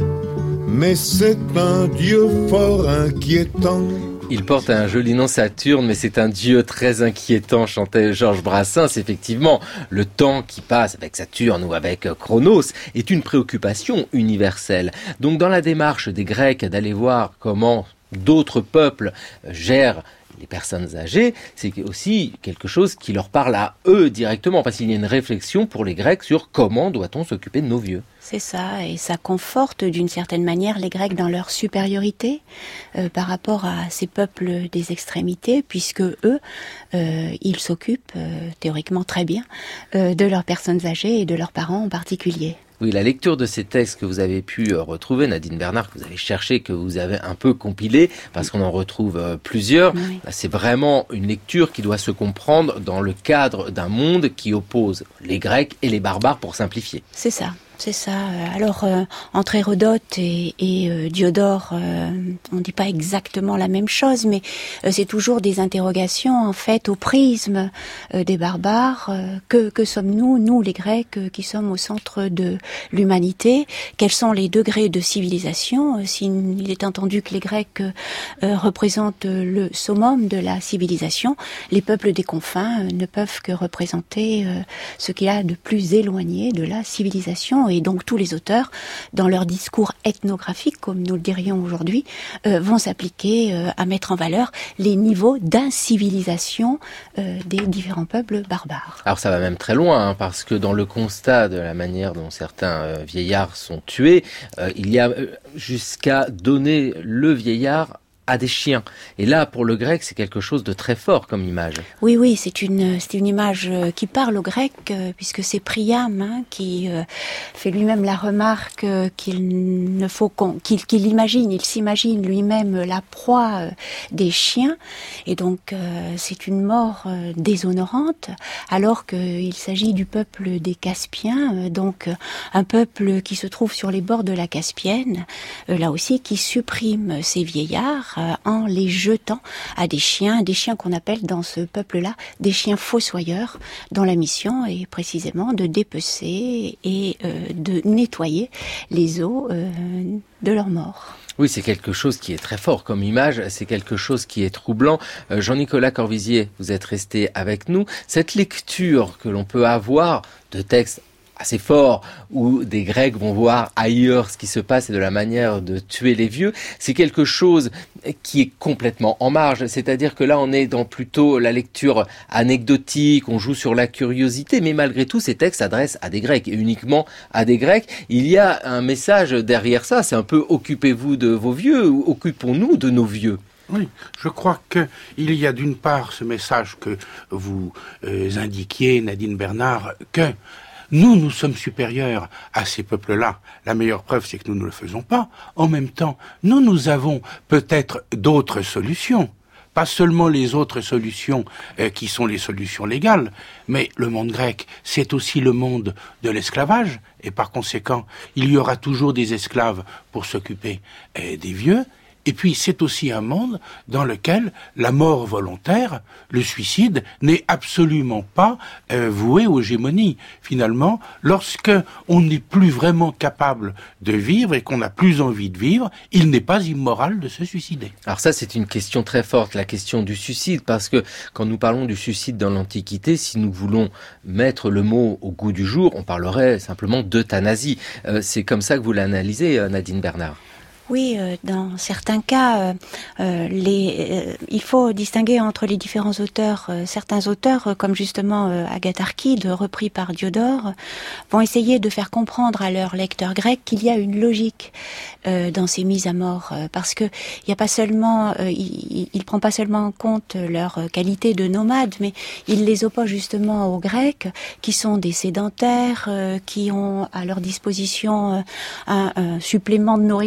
mais c'est un dieu fort inquiétant. Il porte un joli nom, Saturne, mais c'est un dieu très inquiétant, chantait Georges Brassens. Effectivement, le temps qui passe avec Saturne ou avec Chronos est une préoccupation universelle. Donc dans la démarche des Grecs d'aller voir comment d'autres peuples gèrent les personnes âgées, c'est aussi quelque chose qui leur parle à eux directement, parce qu'il y a une réflexion pour les Grecs sur comment doit-on s'occuper de nos vieux. C'est ça, et ça conforte d'une certaine manière les Grecs dans leur supériorité euh, par rapport à ces peuples des extrémités, puisque eux, euh, ils s'occupent euh, théoriquement très bien euh, de leurs personnes âgées et de leurs parents en particulier. Oui, la lecture de ces textes que vous avez pu retrouver, Nadine Bernard, que vous avez cherché, que vous avez un peu compilé, parce qu'on en retrouve plusieurs, oui. C'est vraiment une lecture qui doit se comprendre dans le cadre d'un monde qui oppose les Grecs et les barbares, pour simplifier. C'est ça. C'est ça. Alors, euh, entre Hérodote et, et euh, Diodore, euh, on ne dit pas exactement la même chose, mais euh, c'est toujours des interrogations, en fait, au prisme euh, des barbares. Euh, que, que sommes-nous, nous, les Grecs, euh, qui sommes au centre de l'humanité? Quels sont les degrés de civilisation? euh, S'il est entendu que les Grecs euh, représentent le summum de la civilisation, les peuples des confins euh, ne peuvent que représenter euh, ce qu'il y a de plus éloigné de la civilisation. Et donc tous les auteurs, dans leur discours ethnographique, comme nous le dirions aujourd'hui, euh, vont s'appliquer euh, à mettre en valeur les niveaux d'incivilisation euh, des différents peuples barbares. Alors ça va même très loin, hein, parce que dans le constat de la manière dont certains euh, vieillards sont tués, euh, il y a euh, jusqu'à donner le vieillard à des chiens. Et là, pour le grec, c'est quelque chose de très fort comme image. Oui, oui, c'est une, c'est une image qui parle au grec, euh, puisque c'est Priam hein, qui euh, fait lui-même la remarque euh, qu'il ne faut qu'on, qu'il, qu'il imagine, il s'imagine lui-même la proie euh, des chiens. Et donc, euh, c'est une mort euh, déshonorante, alors qu'il s'agit du peuple des Caspiens, euh, donc euh, un peuple qui se trouve sur les bords de la Caspienne, euh, là aussi, qui supprime ces vieillards en les jetant à des chiens, des chiens qu'on appelle dans ce peuple-là des chiens fossoyeurs, dont la mission est précisément de dépecer et euh, de nettoyer les os euh, de leurs morts. Oui, c'est quelque chose qui est très fort comme image, c'est quelque chose qui est troublant. Euh, Jean-Nicolas Corvisier, vous êtes resté avec nous. Cette lecture que l'on peut avoir de textes assez fort, où des Grecs vont voir ailleurs ce qui se passe et de la manière de tuer les vieux, c'est quelque chose qui est complètement en marge. C'est-à-dire que là, on est dans plutôt la lecture anecdotique, on joue sur la curiosité, mais malgré tout, ces textes s'adressent à des Grecs, et uniquement à des Grecs. Il y a un message derrière ça, c'est un peu « occupez-vous de vos vieux » ou « occupons-nous de nos vieux ». Oui, je crois que il y a d'une part ce message que vous euh, indiquiez, Nadine Bernard, que nous, nous sommes supérieurs à ces peuples-là. La meilleure preuve, c'est que nous ne le faisons pas. En même temps, nous, nous avons peut-être d'autres solutions. Pas seulement les autres solutions euh, qui sont les solutions légales, mais le monde grec, c'est aussi le monde de l'esclavage. Et par conséquent, il y aura toujours des esclaves pour s'occuper euh, des vieux. Et puis, c'est aussi un monde dans lequel la mort volontaire, le suicide, n'est absolument pas euh, voué aux gémonies. Finalement, lorsque on n'est plus vraiment capable de vivre et qu'on n'a plus envie de vivre, il n'est pas immoral de se suicider. Alors ça, c'est une question très forte, la question du suicide, parce que quand nous parlons du suicide dans l'Antiquité, si nous voulons mettre le mot au goût du jour, on parlerait simplement d'euthanasie. Euh, c'est comme ça que vous l'analysez, Nadine Bernard. Oui, euh, dans certains cas, euh, euh, les, euh, il faut distinguer entre les différents auteurs. Euh, certains auteurs, euh, comme justement euh, Agatharchide, repris par Diodore, euh, vont essayer de faire comprendre à leurs lecteurs grecs qu'il y a une logique euh, dans ces mises à mort, euh, parce que il y a pas seulement, euh, il, il prend pas seulement en compte leur qualité de nomades, mais il les oppose justement aux Grecs, qui sont des sédentaires, euh, qui ont à leur disposition euh, un, un supplément de nourriture que non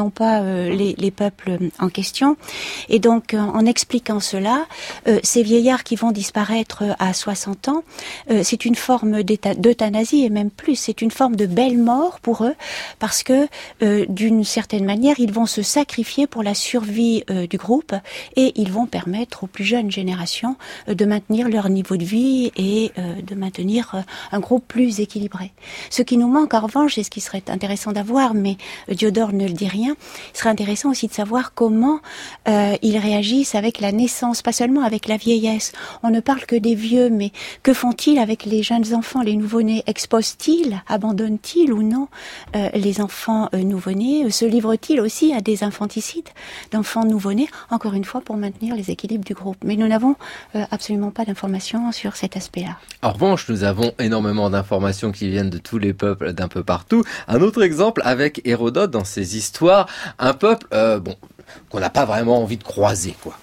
non pas euh, les, les peuples en question. Et donc, euh, en expliquant cela, euh, ces vieillards qui vont disparaître à soixante ans, euh, c'est une forme d'euthanasie, et même plus, c'est une forme de belle mort pour eux, parce que euh, d'une certaine manière, ils vont se sacrifier pour la survie euh, du groupe, et ils vont permettre aux plus jeunes générations euh, de maintenir leur niveau de vie et euh, de maintenir euh, un groupe plus équilibré. Ce qui nous manque en revanche, et ce qui serait intéressant d'avoir, mais euh, Diodore ne le dit rien, il serait intéressant aussi de savoir comment euh, ils réagissent avec la naissance, pas seulement avec la vieillesse. On ne parle que des vieux, mais que font-ils avec les jeunes enfants, les nouveau-nés? Exposent-ils, abandonnent-ils ou non euh, les enfants euh, nouveau-nés? Se livrent-ils aussi à des infanticides d'enfants nouveau-nés, encore une fois pour maintenir les équilibres du groupe? Mais nous n'avons euh, absolument pas d'informations sur cet aspect-là. En revanche, nous avons énormément d'informations qui viennent de tous les peuples d'un peu partout. Un autre exemple avec Hérodote dans ses histoires, un peuple euh, bon, qu'on n'a pas vraiment envie de croiser, quoi.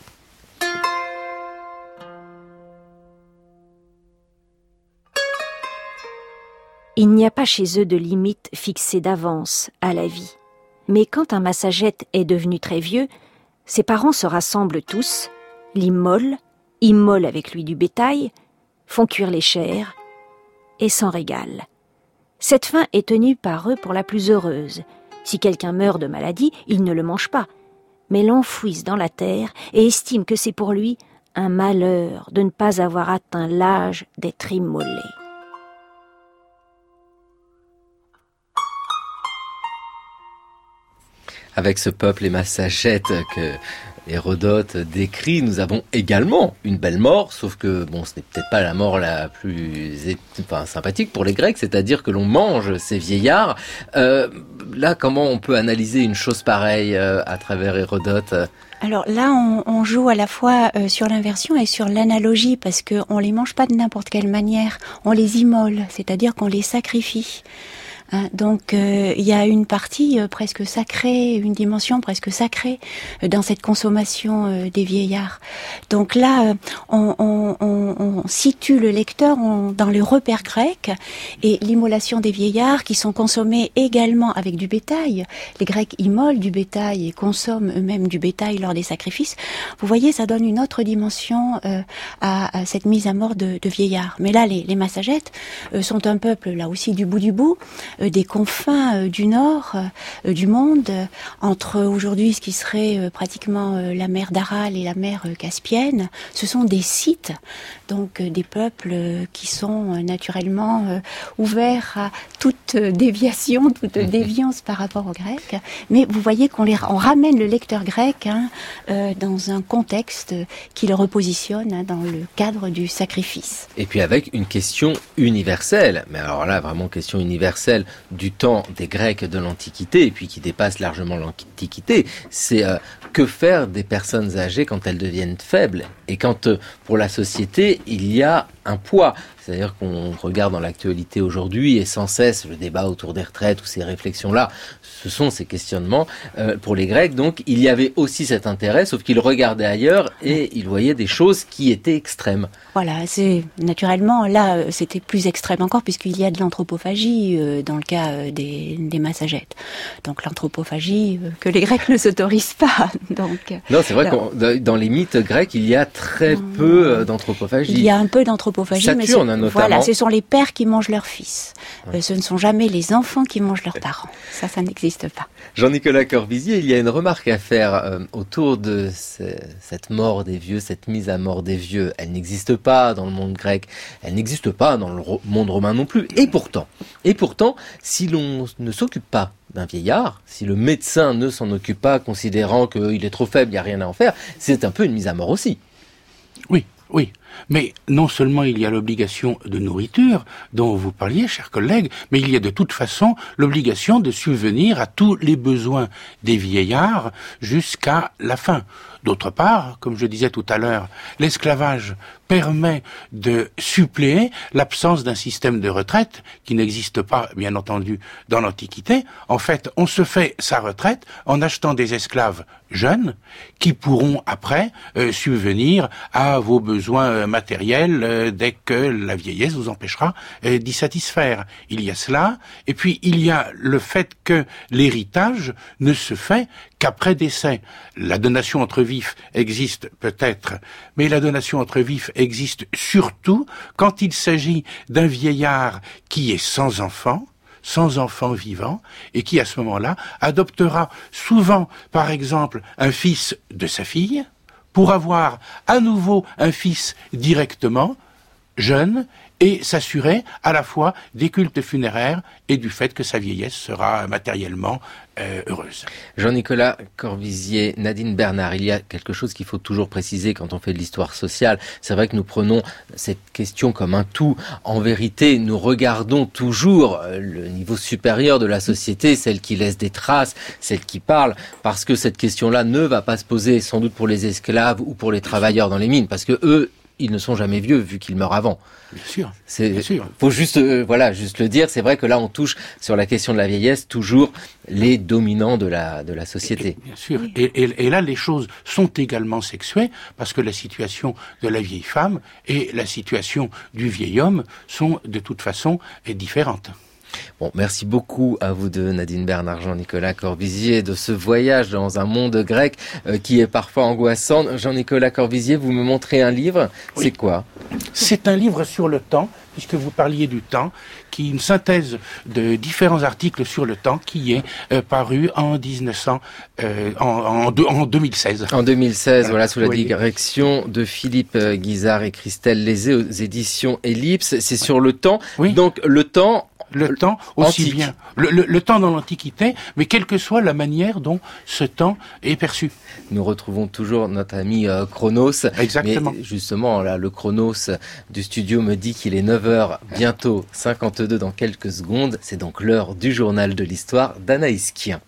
Il n'y a pas chez eux de limite fixée d'avance à la vie. Mais quand un Massagète est devenu très vieux, ses parents se rassemblent tous, l'immolent, immolent avec lui du bétail, font cuire les chairs et s'en régalent. Cette fin est tenue par eux pour la plus heureuse. Si quelqu'un meurt de maladie, ils ne le mangent pas, mais l'enfouissent dans la terre et estiment que c'est pour lui un malheur de ne pas avoir atteint l'âge d'être immolé. Avec ce peuple, les Massagètes que Hérodote décrit, nous avons également une belle mort, sauf que bon, ce n'est peut-être pas la mort la plus enfin, sympathique pour les Grecs, c'est-à-dire que l'on mange ces vieillards. Euh, là, comment on peut analyser une chose pareille euh, à travers Hérodote ? Alors là, on, on joue à la fois euh, sur l'inversion et sur l'analogie, parce qu'on les mange pas de n'importe quelle manière, on les immole, c'est-à-dire qu'on les sacrifie. Hein, donc euh, il y a une partie euh, presque sacrée, une dimension presque sacrée euh, dans cette consommation euh, des vieillards. Donc là, euh, on, on, on, on situe le lecteur on, dans les repères grecs et l'immolation des vieillards qui sont consommés également avec du bétail. Les Grecs immolent du bétail et consomment eux-mêmes du bétail lors des sacrifices. Vous voyez, ça donne une autre dimension euh, à, à cette mise à mort de, de vieillards. Mais là, les, les Massagètes euh, sont un peuple là aussi du bout du bout, des confins euh, du nord euh, du monde, euh, entre aujourd'hui ce qui serait euh, pratiquement euh, la mer d'Aral et la mer euh, Caspienne. Ce sont des sites, donc euh, des peuples euh, qui sont euh, naturellement euh, ouverts à toute euh, déviation, toute euh, déviance par rapport aux Grecs. Mais vous voyez qu'on les, on ramène le lecteur grec hein, euh, dans un contexte qui le repositionne hein, dans le cadre du sacrifice. Et puis avec une question universelle, mais alors là vraiment question universelle, du temps des Grecs de l'Antiquité, et puis qui dépasse largement l'Antiquité, c'est euh, que faire des personnes âgées quand elles deviennent faibles, et quand euh, pour la société il y a un poids. C'est-à-dire qu'on regarde dans l'actualité aujourd'hui et sans cesse le débat autour des retraites ou ces réflexions-là, ce sont ces questionnements euh, pour les Grecs. Donc il y avait aussi cet intérêt, sauf qu'ils regardaient ailleurs et ils voyaient des choses qui étaient extrêmes. Voilà, c'est naturellement là c'était plus extrême encore puisqu'il y a de l'anthropophagie euh, dans le cas euh, des, des Massagètes. Donc l'anthropophagie euh, que les Grecs ne s'autorisent pas. Donc non, c'est vrai alors, que dans les mythes grecs il y a très non, peu euh, d'anthropophagie. Il y a un peu d'anthropophagie, Saturne, mais ce, notamment. Voilà, ce sont les pères qui mangent leurs fils. Ouais. Euh, ce ne sont jamais les enfants qui mangent leurs parents. Ça, ça n'existe pas. Jean-Nicolas Corvisier, il y a une remarque à faire euh, autour de ce, cette mort des vieux, cette mise à mort des vieux. Elle n'existe pas dans le monde grec, elle n'existe pas dans le ro- monde romain non plus. Et pourtant, et pourtant, si l'on ne s'occupe pas d'un vieillard, si le médecin ne s'en occupe pas, considérant qu'il est trop faible, il n'y a rien à en faire, c'est un peu une mise à mort aussi. Oui, oui. Mais non seulement il y a l'obligation de nourriture dont vous parliez, chers collègues, mais il y a de toute façon l'obligation de subvenir à tous les besoins des vieillards jusqu'à la fin. D'autre part, comme je disais tout à l'heure, l'esclavage permet de suppléer l'absence d'un système de retraite qui n'existe pas, bien entendu, dans l'Antiquité. En fait, on se fait sa retraite en achetant des esclaves jeunes qui pourront après euh, subvenir à vos besoins euh, matériel euh, dès que la vieillesse vous empêchera euh, d'y satisfaire. Il y a cela, et puis il y a le fait que l'héritage ne se fait qu'après décès. La donation entre vifs existe peut-être, mais la donation entre vifs existe surtout quand il s'agit d'un vieillard qui est sans enfant, sans enfant vivant, et qui à ce moment-là adoptera souvent, par exemple, un fils de sa fille, pour avoir à nouveau un fils directement, jeune, et s'assurer à la fois des cultes funéraires et du fait que sa vieillesse sera matériellement euh, heureuse. Jean-Nicolas Corvisier, Nadine Bernard, il y a quelque chose qu'il faut toujours préciser quand on fait de l'histoire sociale. C'est vrai que nous prenons cette question comme un tout. En vérité, nous regardons toujours le niveau supérieur de la société, celle qui laisse des traces, celle qui parle, parce que cette question-là ne va pas se poser sans doute pour les esclaves ou pour les travailleurs dans les mines, parce que eux, ils ne sont jamais vieux vu qu'ils meurent avant. Bien sûr. C'est, bien sûr. Faut juste, euh, voilà, juste le dire. C'est vrai que là, on touche sur la question de la vieillesse toujours les dominants de la de la société. Et, et, bien sûr. Et, et, et là, les choses sont également sexuées parce que la situation de la vieille femme et la situation du vieil homme sont de toute façon différentes. Bon, merci beaucoup à vous deux, Nadine Bernard, Jean-Nicolas Corvisier, de ce voyage dans un monde grec euh, qui est parfois angoissant. Jean-Nicolas Corvisier, vous me montrez un livre. Oui. C'est quoi ? C'est un livre sur le temps, puisque vous parliez du temps, qui est une synthèse de différents articles sur le temps qui est euh, paru en mille neuf cents, euh, en, en, de, en deux mille seize. En deux mille seize, voilà, voilà sous la oui. direction de Philippe Guizard et Christelle Lézé aux éditions Ellipse. C'est sur le temps. Oui. Donc le temps. Le temps aussi antique. bien, le, le, le temps dans l'Antiquité, mais quelle que soit la manière dont ce temps est perçu. Nous retrouvons toujours notre ami euh, Chronos. Exactement. Mais justement, là, le Chronos du studio me dit qu'il est neuf heures, bientôt cinquante-deux dans quelques secondes. C'est donc l'heure du journal de l'histoire d'Anaïs Kien.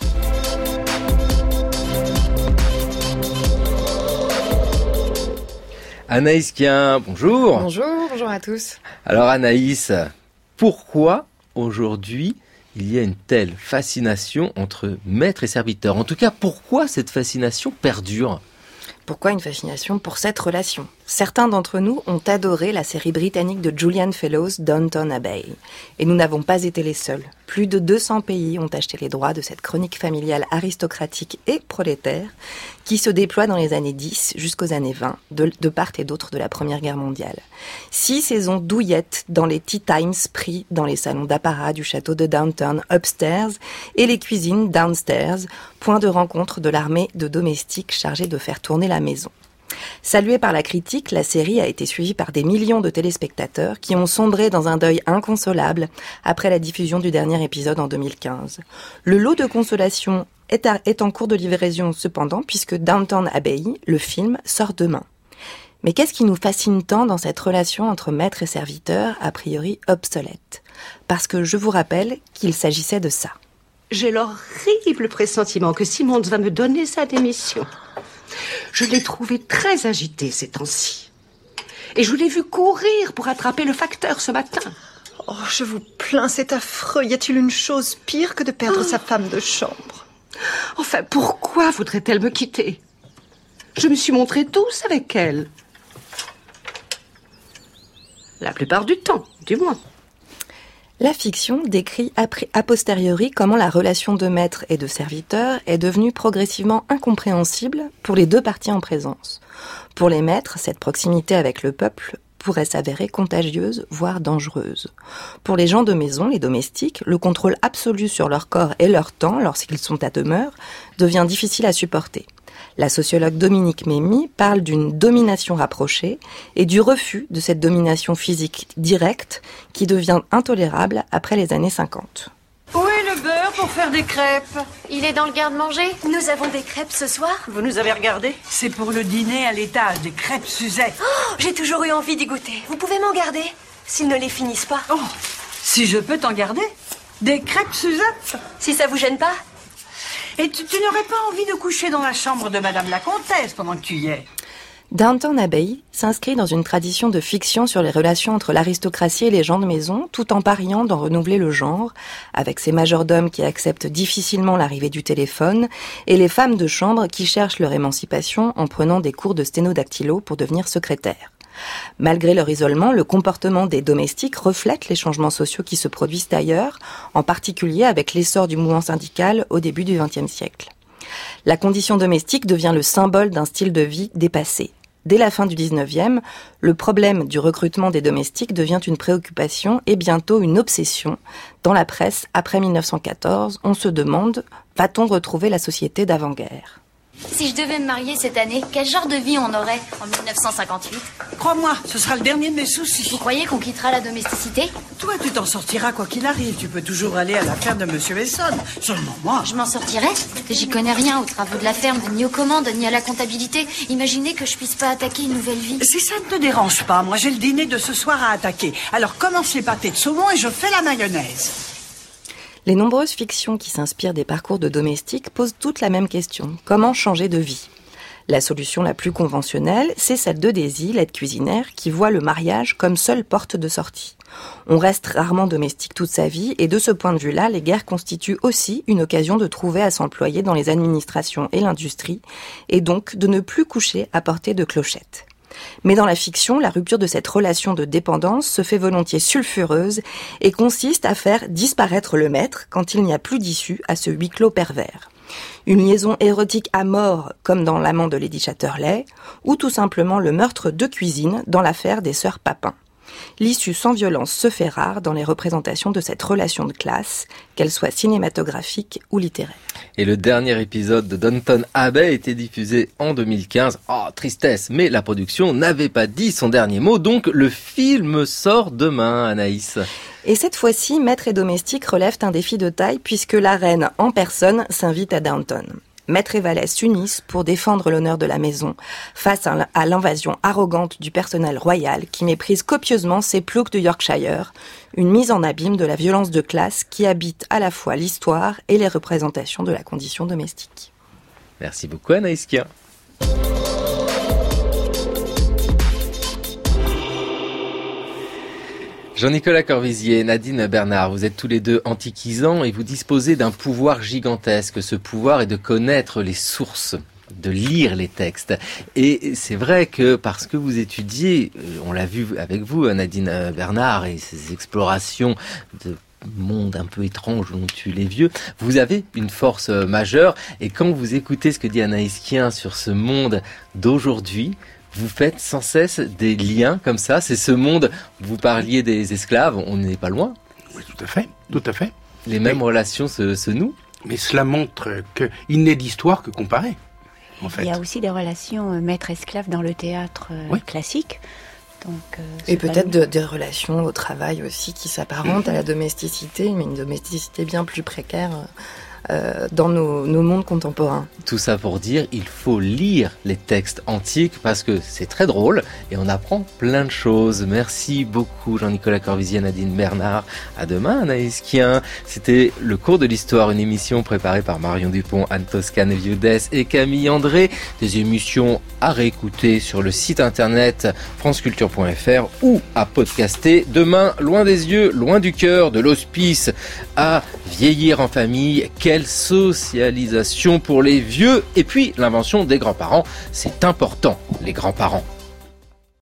Anaïs Kien, bonjour. Bonjour, bonjour à tous. Alors Anaïs, pourquoi aujourd'hui il y a une telle fascination entre maître et serviteur ? En tout cas, pourquoi cette fascination perdure ? Pourquoi une fascination pour cette relation ? Certains d'entre nous ont adoré la série britannique de Julian Fellowes, Downton Abbey. Et nous n'avons pas été les seuls. Plus de deux cents pays ont acheté les droits de cette chronique familiale aristocratique et prolétaire qui se déploie dans les années dix jusqu'aux années vingt, de, de part et d'autre de la Première Guerre mondiale. Six saisons douillettes dans les Tea Times pris dans les salons d'apparat du château de Downton upstairs et les cuisines downstairs, point de rencontre de l'armée de domestiques chargés de faire tourner la maison. Saluée par la critique, la série a été suivie par des millions de téléspectateurs qui ont sombré dans un deuil inconsolable après la diffusion du dernier épisode en deux mille quinze. Le lot de consolation est, à, est en cours de livraison cependant, puisque Downton Abbey, le film, sort demain. Mais qu'est-ce qui nous fascine tant dans cette relation entre maître et serviteur, a priori obsolète ? Parce que je vous rappelle qu'il s'agissait de ça. J'ai l'horrible pressentiment que Simons va me donner sa démission. Je l'ai trouvé très agité ces temps-ci. Et je l'ai vu courir pour attraper le facteur ce matin. Oh, je vous plains, c'est affreux. Y a-t-il une chose pire que de perdre oh. sa femme de chambre ? Enfin, pourquoi voudrait-elle me quitter ? Je me suis montrée douce avec elle. La plupart du temps, du moins. La fiction décrit a posteriori comment la relation de maître et de serviteur est devenue progressivement incompréhensible pour les deux parties en présence. Pour les maîtres, cette proximité avec le peuple pourrait s'avérer contagieuse, voire dangereuse. Pour les gens de maison, les domestiques, le contrôle absolu sur leur corps et leur temps, lorsqu'ils sont à demeure, devient difficile à supporter. La sociologue Dominique Mémy parle d'une domination rapprochée et du refus de cette domination physique directe qui devient intolérable après les années cinquante. Où est le beurre pour faire des crêpes ? Il est dans le garde-manger. Nous avons des crêpes ce soir. Vous nous avez regardé ? C'est pour le dîner à l'étage, des crêpes Suzette. Oh, j'ai toujours eu envie d'y goûter. Vous pouvez m'en garder, s'ils ne les finissent pas. Oh, si je peux t'en garder ? Des crêpes Suzette ? Si ça vous gêne pas ? Et tu, tu n'aurais pas envie de coucher dans la chambre de Madame la Comtesse pendant que tu y es ? Downton Abbey s'inscrit dans une tradition de fiction sur les relations entre l'aristocratie et les gens de maison, tout en pariant d'en renouveler le genre, avec ces majordomes qui acceptent difficilement l'arrivée du téléphone, et les femmes de chambre qui cherchent leur émancipation en prenant des cours de sténodactylo pour devenir secrétaires. Malgré leur isolement, le comportement des domestiques reflète les changements sociaux qui se produisent ailleurs, en particulier avec l'essor du mouvement syndical au début du vingtième siècle. La condition domestique devient le symbole d'un style de vie dépassé. Dès la fin du dix-neuvième, le problème du recrutement des domestiques devient une préoccupation et bientôt une obsession. Dans la presse, après mille neuf cent quatorze, on se demande, va-t-on retrouver la société d'avant-guerre ? Si je devais me marier cette année, quel genre de vie on aurait en mille neuf cent cinquante-huit ? Crois-moi, ce sera le dernier de mes soucis. Vous croyez qu'on quittera la domesticité ? Toi, tu t'en sortiras quoi qu'il arrive. Tu peux toujours aller à la ferme de Monsieur Besson. Seulement moi. Je m'en sortirai ? J'y connais rien aux travaux de la ferme, ni aux commandes, ni à la comptabilité. Imaginez que je puisse pas attaquer une nouvelle vie. Si ça ne te dérange pas, moi j'ai le dîner de ce soir à attaquer. Alors commence les pâtés de saumon et je fais la mayonnaise. Les nombreuses fictions qui s'inspirent des parcours de domestiques posent toutes la même question. Comment changer de vie ? La solution la plus conventionnelle, c'est celle de Daisy, l'aide cuisinière, qui voit le mariage comme seule porte de sortie. On reste rarement domestique toute sa vie, et de ce point de vue-là, les guerres constituent aussi une occasion de trouver à s'employer dans les administrations et l'industrie, et donc de ne plus coucher à portée de clochette. Mais dans la fiction, la rupture de cette relation de dépendance se fait volontiers sulfureuse et consiste à faire disparaître le maître quand il n'y a plus d'issue à ce huis clos pervers. Une liaison érotique à mort, comme dans L'amant de Lady Chatterley, ou tout simplement le meurtre de cuisine dans l'affaire des sœurs Papin. L'issue sans violence se fait rare dans les représentations de cette relation de classe, qu'elle soit cinématographique ou littéraire. Et le dernier épisode de Downton Abbey a été diffusé en deux mille quinze. Oh, tristesse, mais la production n'avait pas dit son dernier mot, donc le film sort demain, Anaïs. Et cette fois-ci, maître et domestique relèvent un défi de taille puisque la reine en personne s'invite à Downton. Maître et valet s'unissent pour défendre l'honneur de la maison face à l'invasion arrogante du personnel royal qui méprise copieusement ses ploucs de Yorkshire, une mise en abîme de la violence de classe qui habite à la fois l'histoire et les représentations de la condition domestique. Merci beaucoup Anaïs Kien. Jean-Nicolas Corvisier, Nadine Bernard, vous êtes tous les deux antiquisants et vous disposez d'un pouvoir gigantesque. Ce pouvoir est de connaître les sources, de lire les textes. Et c'est vrai que parce que vous étudiez, on l'a vu avec vous, Nadine Bernard, et ces explorations de monde un peu étrange dont tu les vieux, vous avez une force majeure. Et quand vous écoutez ce que dit Anaïs Kien sur ce monde d'aujourd'hui, vous faites sans cesse des liens comme ça. C'est ce monde, vous parliez des esclaves, on n'est pas loin. Oui, tout à fait, tout à fait. Les mêmes mais, relations se, se nouent. Mais cela montre qu'il n'est d'histoire que comparée, en fait. Il y a aussi des relations maître-esclave dans le théâtre euh, oui. classique. Donc, euh, et peut-être de, des relations au travail aussi qui s'apparentent à la domesticité, mais une domesticité bien plus précaire euh, dans nos, nos mondes contemporains. Tout ça pour dire, il faut lire les textes antiques parce que c'est très drôle et on apprend plein de choses. Merci beaucoup Jean-Nicolas Corvisier, Nadine Bernard. À demain Anaïs Kien. C'était le cours de l'histoire, une émission préparée par Marion Dupont, Anne Toscane, Viudès et Camille André. Des émissions à réécouter sur le site internet franceculture point f r ou à podcaster. Demain, loin des yeux, loin du cœur, de l'hospice à vieillir en famille. Quelle socialisation pour les vieux. Et puis, l'invention des grands-parents. C'est important, les grands-parents.